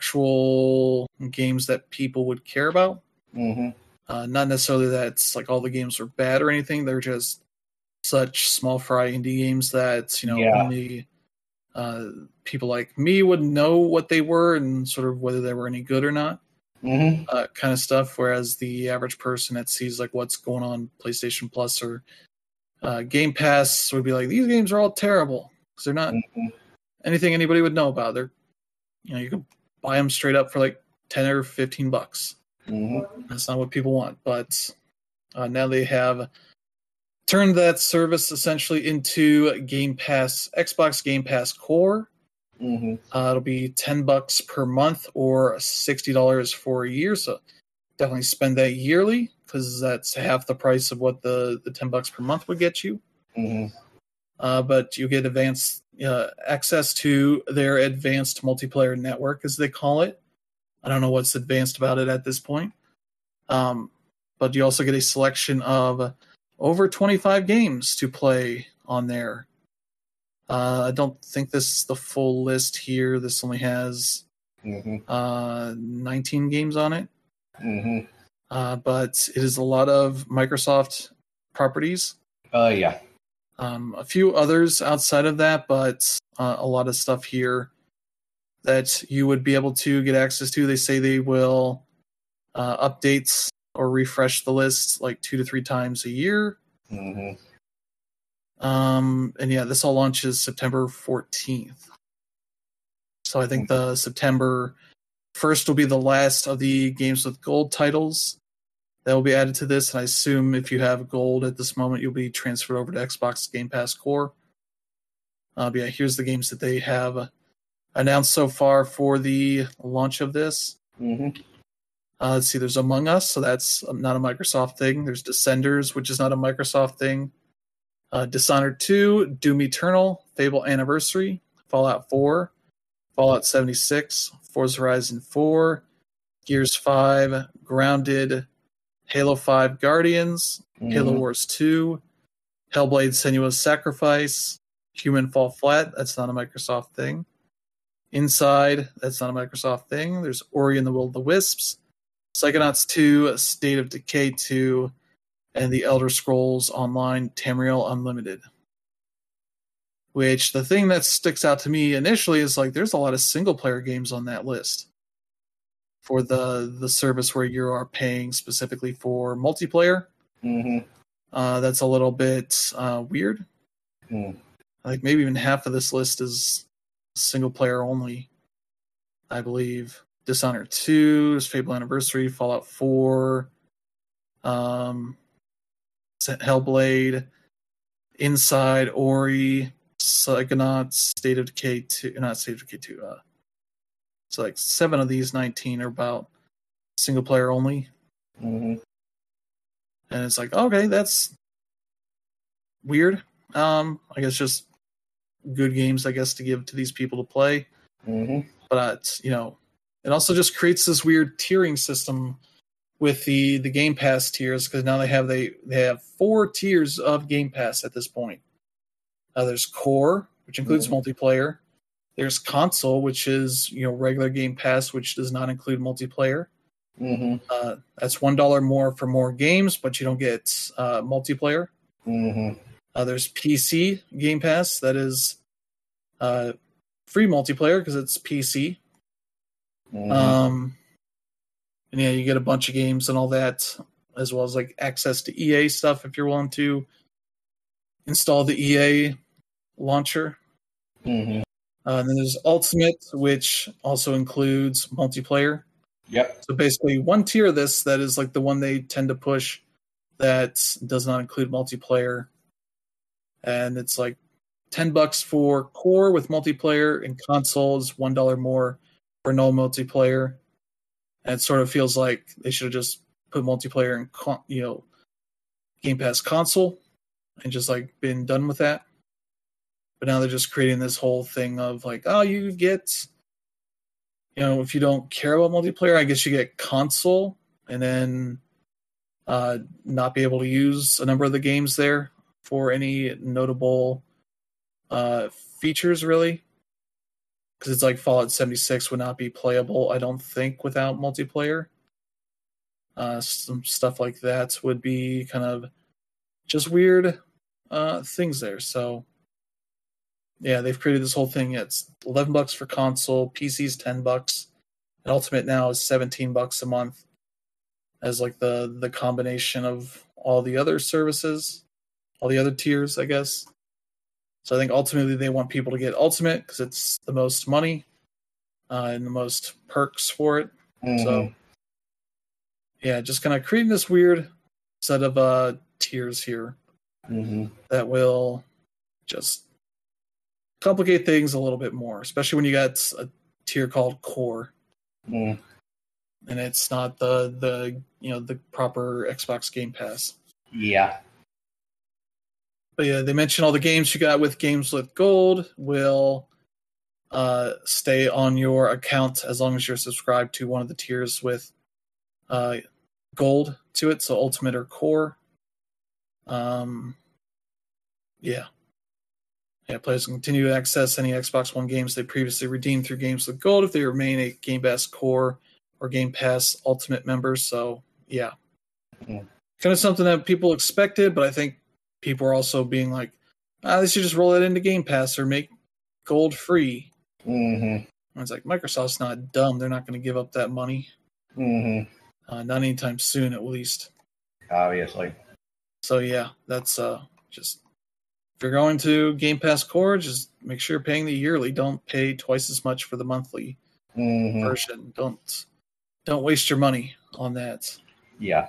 actual games that people would care about. Mm-hmm. Uh, not necessarily that it's like all the games are bad or anything. They're just such small fry indie games that, you know, Yeah. only uh, people like me would know what they were and sort of whether they were any good or not, Mm-hmm. uh, kind of stuff. Whereas the average person that sees like what's going on PlayStation Plus or uh, Game Pass would be like, these games are all terrible because they're not Mm-hmm. anything anybody would know about. They're, you know, you can buy them straight up for like ten or fifteen bucks. Mm-hmm. That's not what people want, but uh, now they have turned that service essentially into Game Pass, Xbox Game Pass Core. Mm-hmm. Uh, it'll be ten bucks per month or sixty dollars for a year. So definitely spend that yearly because that's half the price of what the, the ten bucks per month would get you. Mm-hmm. Uh, but you get advanced uh, access to their advanced multiplayer network, as they call it. I don't know what's advanced about it at this point. Um, but you also get a selection of over twenty-five games to play on there. Uh, I don't think this is the full list here. This only has Mm-hmm. uh, nineteen games on it. Mm-hmm. Uh, but it is a lot of Microsoft properties. Oh, uh, yeah. Um, a few others outside of that, but uh, a lot of stuff here that you would be able to get access to. They say they will uh, update or refresh the list like two to three times a year. Mm-hmm. Um, and yeah, this all launches September fourteenth. So I think the September first will be the last of the games with gold titles that will be added to this. And I assume if you have gold at this moment, you'll be transferred over to Xbox Game Pass Core. Uh, but yeah, here's the games that they have announced so far for the launch of this. Mm-hmm. Uh, let's see, there's Among Us, so that's not a Microsoft thing. There's Descenders, which is not a Microsoft thing. Uh, Dishonored two, Doom Eternal, Fable Anniversary, Fallout four, Fallout seventy-six, Forza Horizon four, Gears five, Grounded, Halo five Guardians, Mm-hmm. Halo Wars two, Hellblade Senua's Sacrifice, Human Fall Flat, that's not a Microsoft thing. Inside, that's not a Microsoft thing. There's Ori and the Will of the Wisps, Psychonauts two, State of Decay two, and the Elder Scrolls Online Tamriel Unlimited. Which, the thing that sticks out to me initially is like there's a lot of single-player games on that list for the, the service where you are paying specifically for multiplayer. Mm-hmm. Uh, that's a little bit uh, weird. Mm. Like maybe even half of this list is single-player only, I believe. Dishonored two, Fable Anniversary, Fallout four, um, Hellblade, Inside, Ori, Psychonauts, State of Decay two, not State of Decay two. Uh, so like seven of these nineteen are about single player only, Mm-hmm. and it's like okay, that's weird. Um, I guess just good games, I guess, to give to these people to play. Mm-hmm. But you know, it also just creates this weird tiering system with the, the Game Pass tiers, because now they have they, they have four tiers of Game Pass at this point. Uh, there's Core, which includes mm-hmm. multiplayer. There's Console, which is you know regular Game Pass, which does not include multiplayer. Mm-hmm. Uh, that's one dollar more for more games, but you don't get uh, multiplayer. Mm-hmm. Uh, there's P C Game Pass, that is uh, free multiplayer because it's P C. Mm-hmm. Um, and yeah, you get a bunch of games and all that, as well as like access to E A stuff if you're willing to install the E A launcher. Mm-hmm. Uh, and then there's Ultimate, which also includes multiplayer. Yep. So basically, one tier of this that is like the one they tend to push that does not include multiplayer, and it's like ten bucks for Core with multiplayer, and Console is one dollar more for no multiplayer. And it sort of feels like they should have just put multiplayer in, con- you know, Game Pass Console, and just like been done with that. But now they're just creating this whole thing of like, oh, you get, you know, if you don't care about multiplayer, I guess you get Console, and then uh, not be able to use a number of the games there for any notable uh, features, really. Because it's like Fallout seventy-six would not be playable, I don't think, without multiplayer. Uh, some stuff like that would be kind of just weird uh, things there. So, yeah, they've created this whole thing. It's eleven bucks for console, P C's ten bucks, and Ultimate now is seventeen bucks a month as like the the combination of all the other services, all the other tiers, I guess. So I think ultimately they want people to get Ultimate because it's the most money uh, and the most perks for it. Mm-hmm. So yeah, just kind of creating this weird set of uh, tiers here mm-hmm. that will just complicate things a little bit more, especially when you got a tier called Core, mm. and it's not the the you know the proper Xbox Game Pass. Yeah. but yeah, they mentioned all the games you got with Games with Gold will uh, stay on your account as long as you're subscribed to one of the tiers with uh, gold to it, so Ultimate or Core. Um, yeah. Yeah, players can continue to access any Xbox One games they previously redeemed through Games with Gold if they remain a Game Pass Core or Game Pass Ultimate members. So, yeah. Mm-hmm. Kind of something that people expected, but I think people are also being like, ah, they should just roll it into Game Pass or make Gold free. Mm-hmm. And it's like, Microsoft's not dumb. They're not going to give up that money. Mm-hmm. Uh, not anytime soon, at least. Obviously. So, yeah, that's uh, just... If you're going to Game Pass Core, just make sure you're paying the yearly. Don't pay twice as much for the monthly mm-hmm. version. Don't don't waste your money on that. Yeah.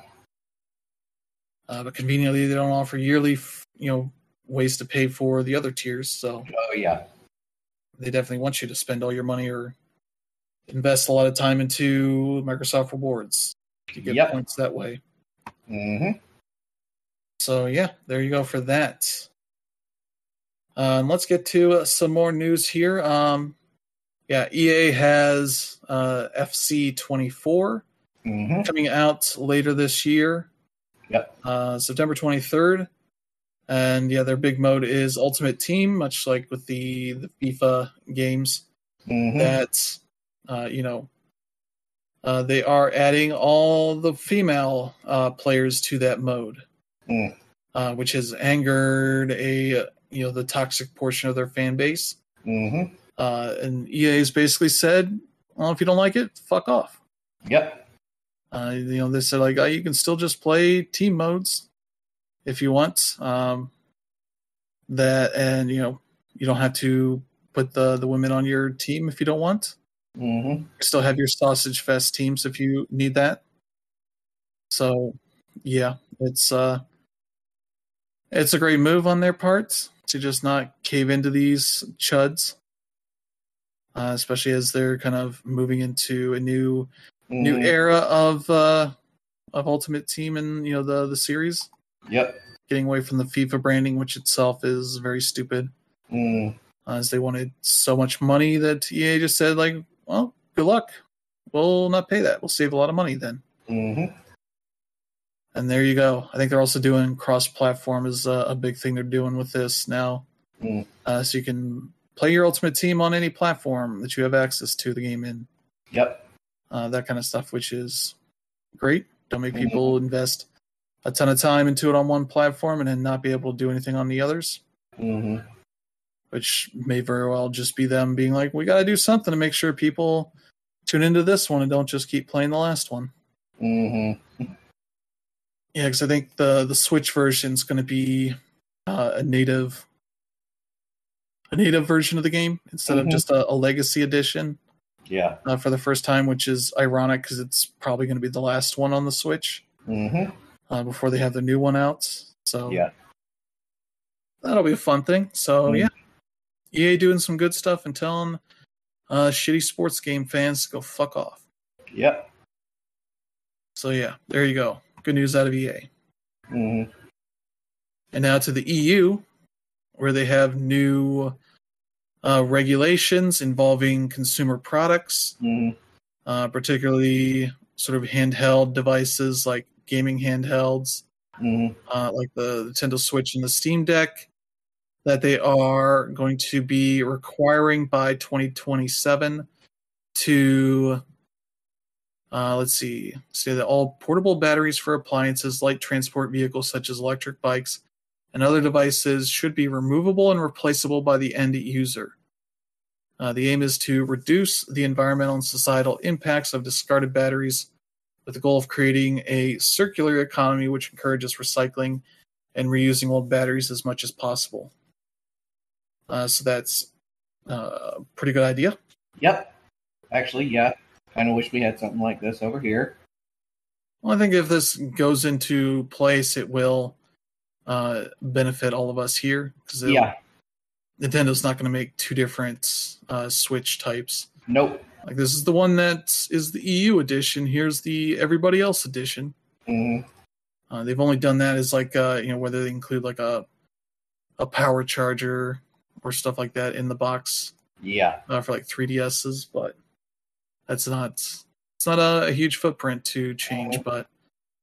Uh, but conveniently, they don't offer yearly, you know, ways to pay for the other tiers. So, oh yeah, they definitely want you to spend all your money or invest a lot of time into Microsoft Rewards to get yep. points that way. Mm-hmm. So yeah, there you go for that. Um, let's get to uh, some more news here. Um, yeah, E A has uh, F C twenty-four mm-hmm. coming out later this year. Yep. Uh, September twenty-third. And yeah, their big mode is Ultimate Team, much like with the, the FIFA games. Mm-hmm. That, uh, you know, uh, they are adding all the female uh, players to that mode, mm. uh, which has angered a... you know, the toxic portion of their fan base. Mm-hmm. Uh, and E A has basically said, well, if you don't like it, fuck off. Yep. Uh, you know, they said, like, oh, you can still just play team modes if you want. Um, that, and, you know, you don't have to put the, the women on your team if you don't want. Mm-hmm. You still have your Sausage Fest teams if you need that. So, yeah, it's, uh, it's a great move on their part to just not cave into these chuds, uh, especially as they're kind of moving into a new mm. new era of uh, of Ultimate Team and you know the the series. Yep, getting away from the FIFA branding, which itself is very stupid, mm. uh, as they wanted so much money that E A just said, like, well, good luck. We'll not pay that. We'll save a lot of money then. Mm-hmm. And there you go. I think they're also doing cross-platform is a, a big thing they're doing with this now. Mm. Uh, so you can play your Ultimate Team on any platform that you have access to the game in. Yep. Uh, that kind of stuff, which is great. Don't make mm-hmm. people invest a ton of time into it on one platform and then not be able to do anything on the others. Mm-hmm. Which may very well just be them being like, we got to do something to make sure people tune into this one and don't just keep playing the last one. Mm-hmm. Yeah, because I think the, the Switch version is going to be uh, a native a native version of the game instead mm-hmm. of just a, a legacy edition. Yeah, uh, for the first time, which is ironic because it's probably going to be the last one on the Switch mm-hmm. uh, before they have the new one out. So yeah, that'll be a fun thing. So mm-hmm. yeah, E A doing some good stuff and telling uh, shitty sports game fans to go fuck off. Yep. So yeah, there you go. Good news out of E A. Mm-hmm. And now to the E U, where they have new uh, regulations involving consumer products, mm-hmm. uh, particularly sort of handheld devices like gaming handhelds, mm-hmm. uh, like the Nintendo Switch and the Steam Deck, that they are going to be requiring by twenty twenty-seven to... Uh, let's see. Say that all portable batteries for appliances, light transport vehicles such as electric bikes, and other devices should be removable and replaceable by the end user. Uh, the aim is to reduce the environmental and societal impacts of discarded batteries with the goal of creating a circular economy which encourages recycling and reusing old batteries as much as possible. Uh, so that's uh, a pretty good idea. Yep. Actually, yeah. Kind of wish we had something like this over here. Well, I think if this goes into place, it will uh, benefit all of us here. Because yeah. Nintendo's not going to make two different uh, Switch types. Nope. Like, this is the one that is the E U edition. Here's the everybody else edition. Mm-hmm. Uh, they've only done that as like, uh, you know, whether they include like a a power charger or stuff like that in the box Yeah. uh, for like three D S's, but that's not it's not a, a huge footprint to change. Mhm. But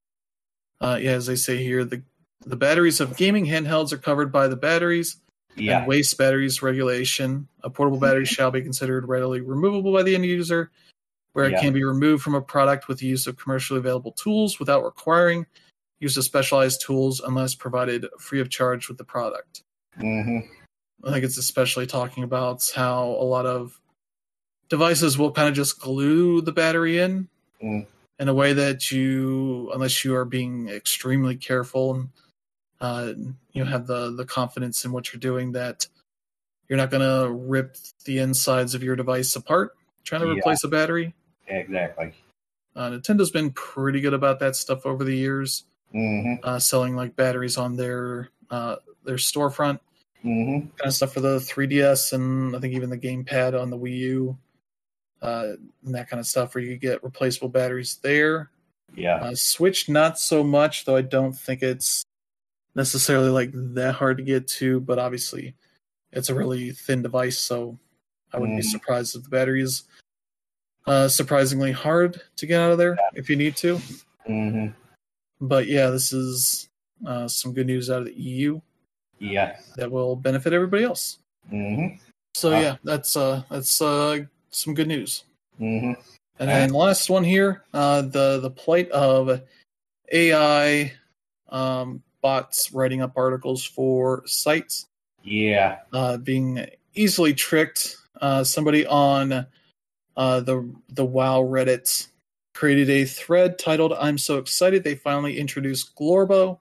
uh, yeah, as they say here, the the batteries of gaming handhelds are covered by the batteries Yeah. and waste batteries regulation. A portable battery shall be considered readily removable by the end user, where it Yeah. can be removed from a product with the use of commercially available tools without requiring use of specialized tools unless provided free of charge with the product. hmm I think it's especially talking about how a lot of devices will kind of just glue the battery in Mm. in a way that you, unless you are being extremely careful and uh, you have the, the confidence in what you're doing, that you're not going to rip the insides of your device apart trying to Yeah. replace a battery. Exactly. Uh, Nintendo's been pretty good about that stuff over the years, hmm uh, selling like batteries on their uh, their storefront, hmm kind of stuff for the three D S and I think even the gamepad on the Wii U, uh, and that kind of stuff where you could get replaceable batteries there. Yeah. Uh, Switch, not so much, though I don't think it's necessarily like that hard to get to, but obviously it's a really thin device, so I wouldn't be Mhm. surprised if the battery is uh, surprisingly hard to get out of there if you need to. hmm But yeah, this is uh, some good news out of the E U Yeah. that will benefit everybody else. hmm So Uh. yeah, that's uh, that's uh, some good news. hmm And then last one here, uh, the the plight of A I um, bots writing up articles for sites, Yeah. uh, being easily tricked. Uh, somebody on uh, the the WoW Reddit created a thread titled "I'm so excited they finally introduced Glorbo."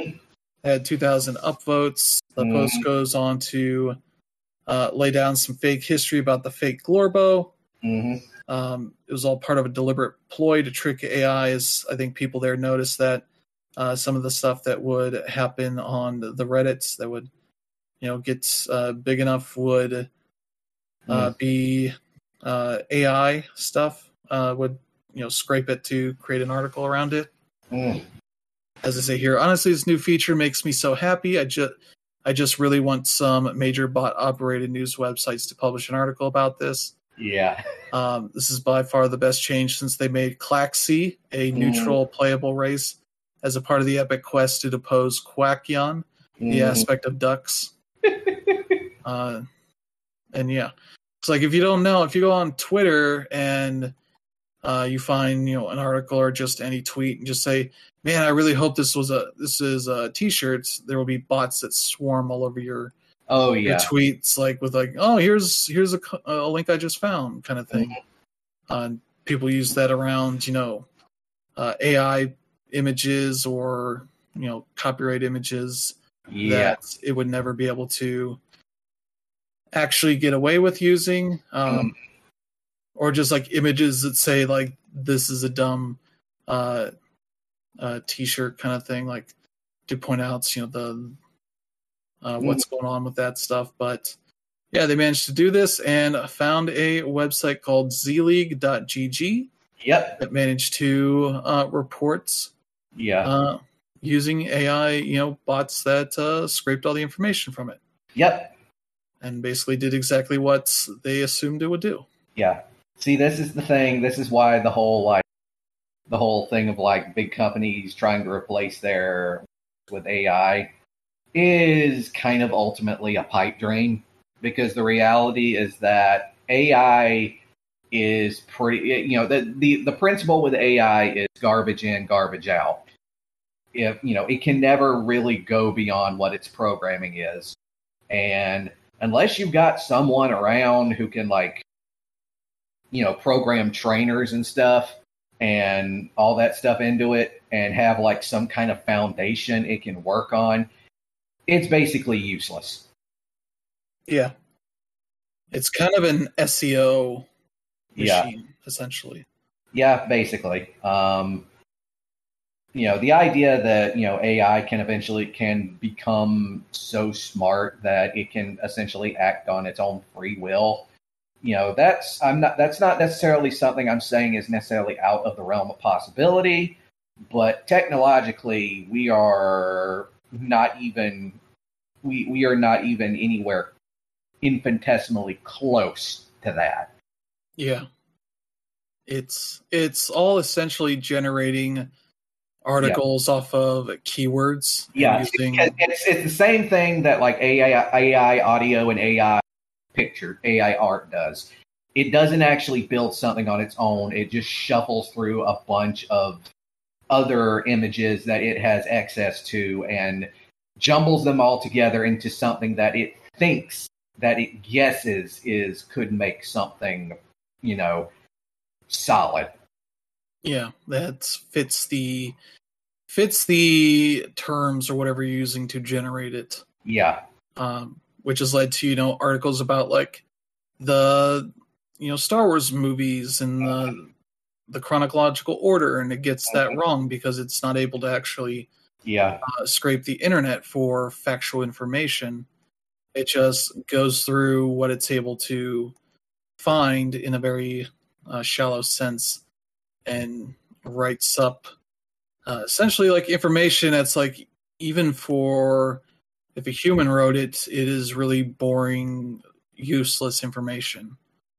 Had two thousand upvotes. The Mhm. post goes on to uh, lay down some fake history about the fake Glorbo. hmm Um, it was all part of a deliberate ploy to trick A Is. I think people there noticed that uh, some of the stuff that would happen on the, the Reddits that would, you know, get uh, big enough would uh, Mm. be uh, A I stuff. Uh, would you know scrape it to create an article around it. Mm. As I say here, honestly, this new feature makes me so happy. I just I just really want some major bot operated news websites to publish an article about this. Yeah. Um, this is by far the best change since they made Klaxi a neutral playable race as a part of the epic quest to depose Quackyon, the Mhm. aspect of ducks. uh, and yeah, it's like if you don't know, if you go on Twitter and uh, you find you know an article or just any tweet and just say, "Man, I really hope this was a this is a t-shirts," there will be bots that swarm all over your Oh your yeah. tweets, like with like, "Oh, here's here's a, co- a link I just found," kind of thing. Uh, people use that around, you know, uh, A I images or you know copyright images Yeah. that it would never be able to actually get away with using, um, or just like images that say like this is a dumb uh, uh, t-shirt kind of thing, like to point out you know the uh, what's going on with that stuff. But yeah, they managed to do this and found a website called z league dot g g Yep. that managed to uh, report Yeah. uh, using A I, you know, bots that uh, scraped all the information from it Yep. and basically did exactly what they assumed it would do. Yeah. See, this is the thing. This is why the whole like the whole thing of like big companies trying to replace their with A I is kind of ultimately a pipe dream, because the reality is that A I is pretty, you know, the the, the principle with A I is garbage in, garbage out. If you know, it can never really go beyond what its programming is. And unless you've got someone around who can like, you know, program trainers and stuff and all that stuff into it and have like some kind of foundation it can work on, it's basically useless. Yeah. It's kind of an S E O Yeah. machine, essentially. Yeah, basically. Um, you know, the idea that, you know, A I can eventually can become so smart that it can essentially act on its own free will. You know, that's I'm not that's not necessarily something I'm saying is necessarily out of the realm of possibility, but technologically we are not even we we are not even anywhere infinitesimally close to that. Yeah. It's it's all essentially generating articles yeah. off of keywords. Yeah, using... it's, it's the same thing that like A I, A I audio and A I picture, A I art does. It doesn't actually build something on its own. It just shuffles through a bunch of other images that it has access to and jumbles them all together into something that it thinks, that it guesses is could make something, you know, solid. Yeah, that fits the fits the terms or whatever you're using to generate it. Yeah. Um, which has led to, you know, articles about like the, you know, Star Wars movies and the the chronological order, and it gets that wrong because it's not able to actually yeah uh, scrape the internet for factual information. It just goes through what it's able to find in a very uh, shallow sense and writes up uh, essentially like information that's like, even for if a human wrote it, it is really boring, useless information.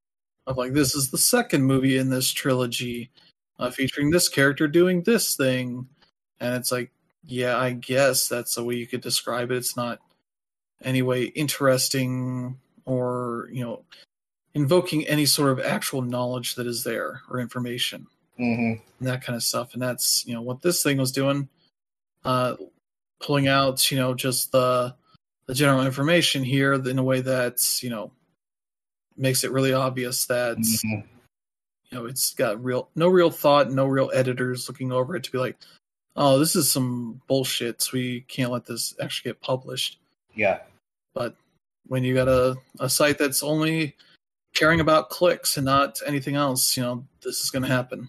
Of like, this is the second movie in this trilogy uh, featuring this character doing this thing. And it's like, yeah, I guess that's the way you could describe it. It's not any way interesting or, you know, invoking any sort of actual knowledge that is there or information. Mm-hmm. And that kind of stuff. And that's, you know, what this thing was doing, uh, pulling out, you know, just the, the general information here in a way that's, you know, makes it really obvious that mm-hmm. you know, it's got real no real thought, no real editors looking over it to be like, oh, this is some bullshit, so we can't let this actually get published. Yeah. But when you got a, a site that's only caring about clicks and not anything else, you know, this is going to happen.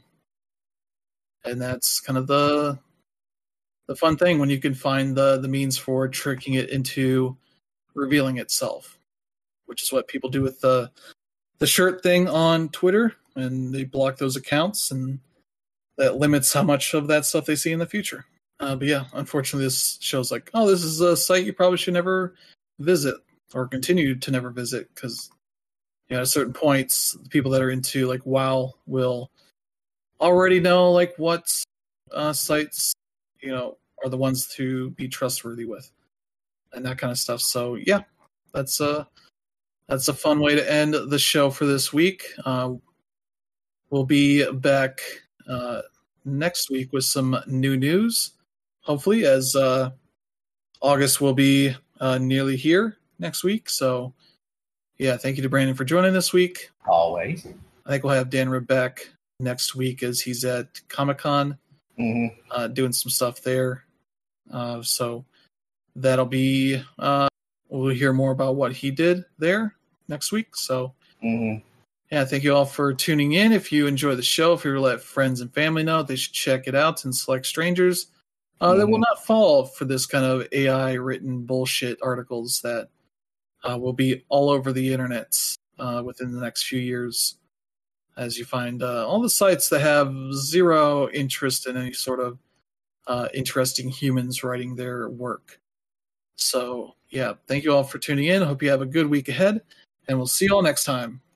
And that's kind of the the fun thing when you can find the the means for tricking it into revealing itself, which is what people do with the the shirt thing on Twitter, and they block those accounts, and that limits how much of that stuff they see in the future. Uh, but yeah, unfortunately, this shows like, oh, this is a site you probably should never visit or continue to never visit, because you know, at certain points, the people that are into like WoW will already know like what uh, sites, you know, are the ones to be trustworthy with, and that kind of stuff. So yeah, that's uh that's a fun way to end the show for this week. Uh, we'll be back uh, next week with some new news, hopefully, as uh, August will be uh, nearly here next week. So yeah, thank you to Brandon for joining this week. Always. I think we'll have Dan Rebeck next week as he's at Comic-Con mm-hmm. uh, doing some stuff there. Uh, so that'll be... Uh, we'll hear more about what he did there next week. So, mm-hmm. yeah, thank you all for tuning in. If you enjoy the show, if you let friends and family know, they should check it out and select strangers uh, mm-hmm. that will not fall for this kind of A I-written bullshit articles that uh, will be all over the internet uh, within the next few years, as you find uh, all the sites that have zero interest in any sort of uh, interesting humans writing their work. So, yeah, thank you all for tuning in. I hope you have a good week ahead, and we'll see you all next time.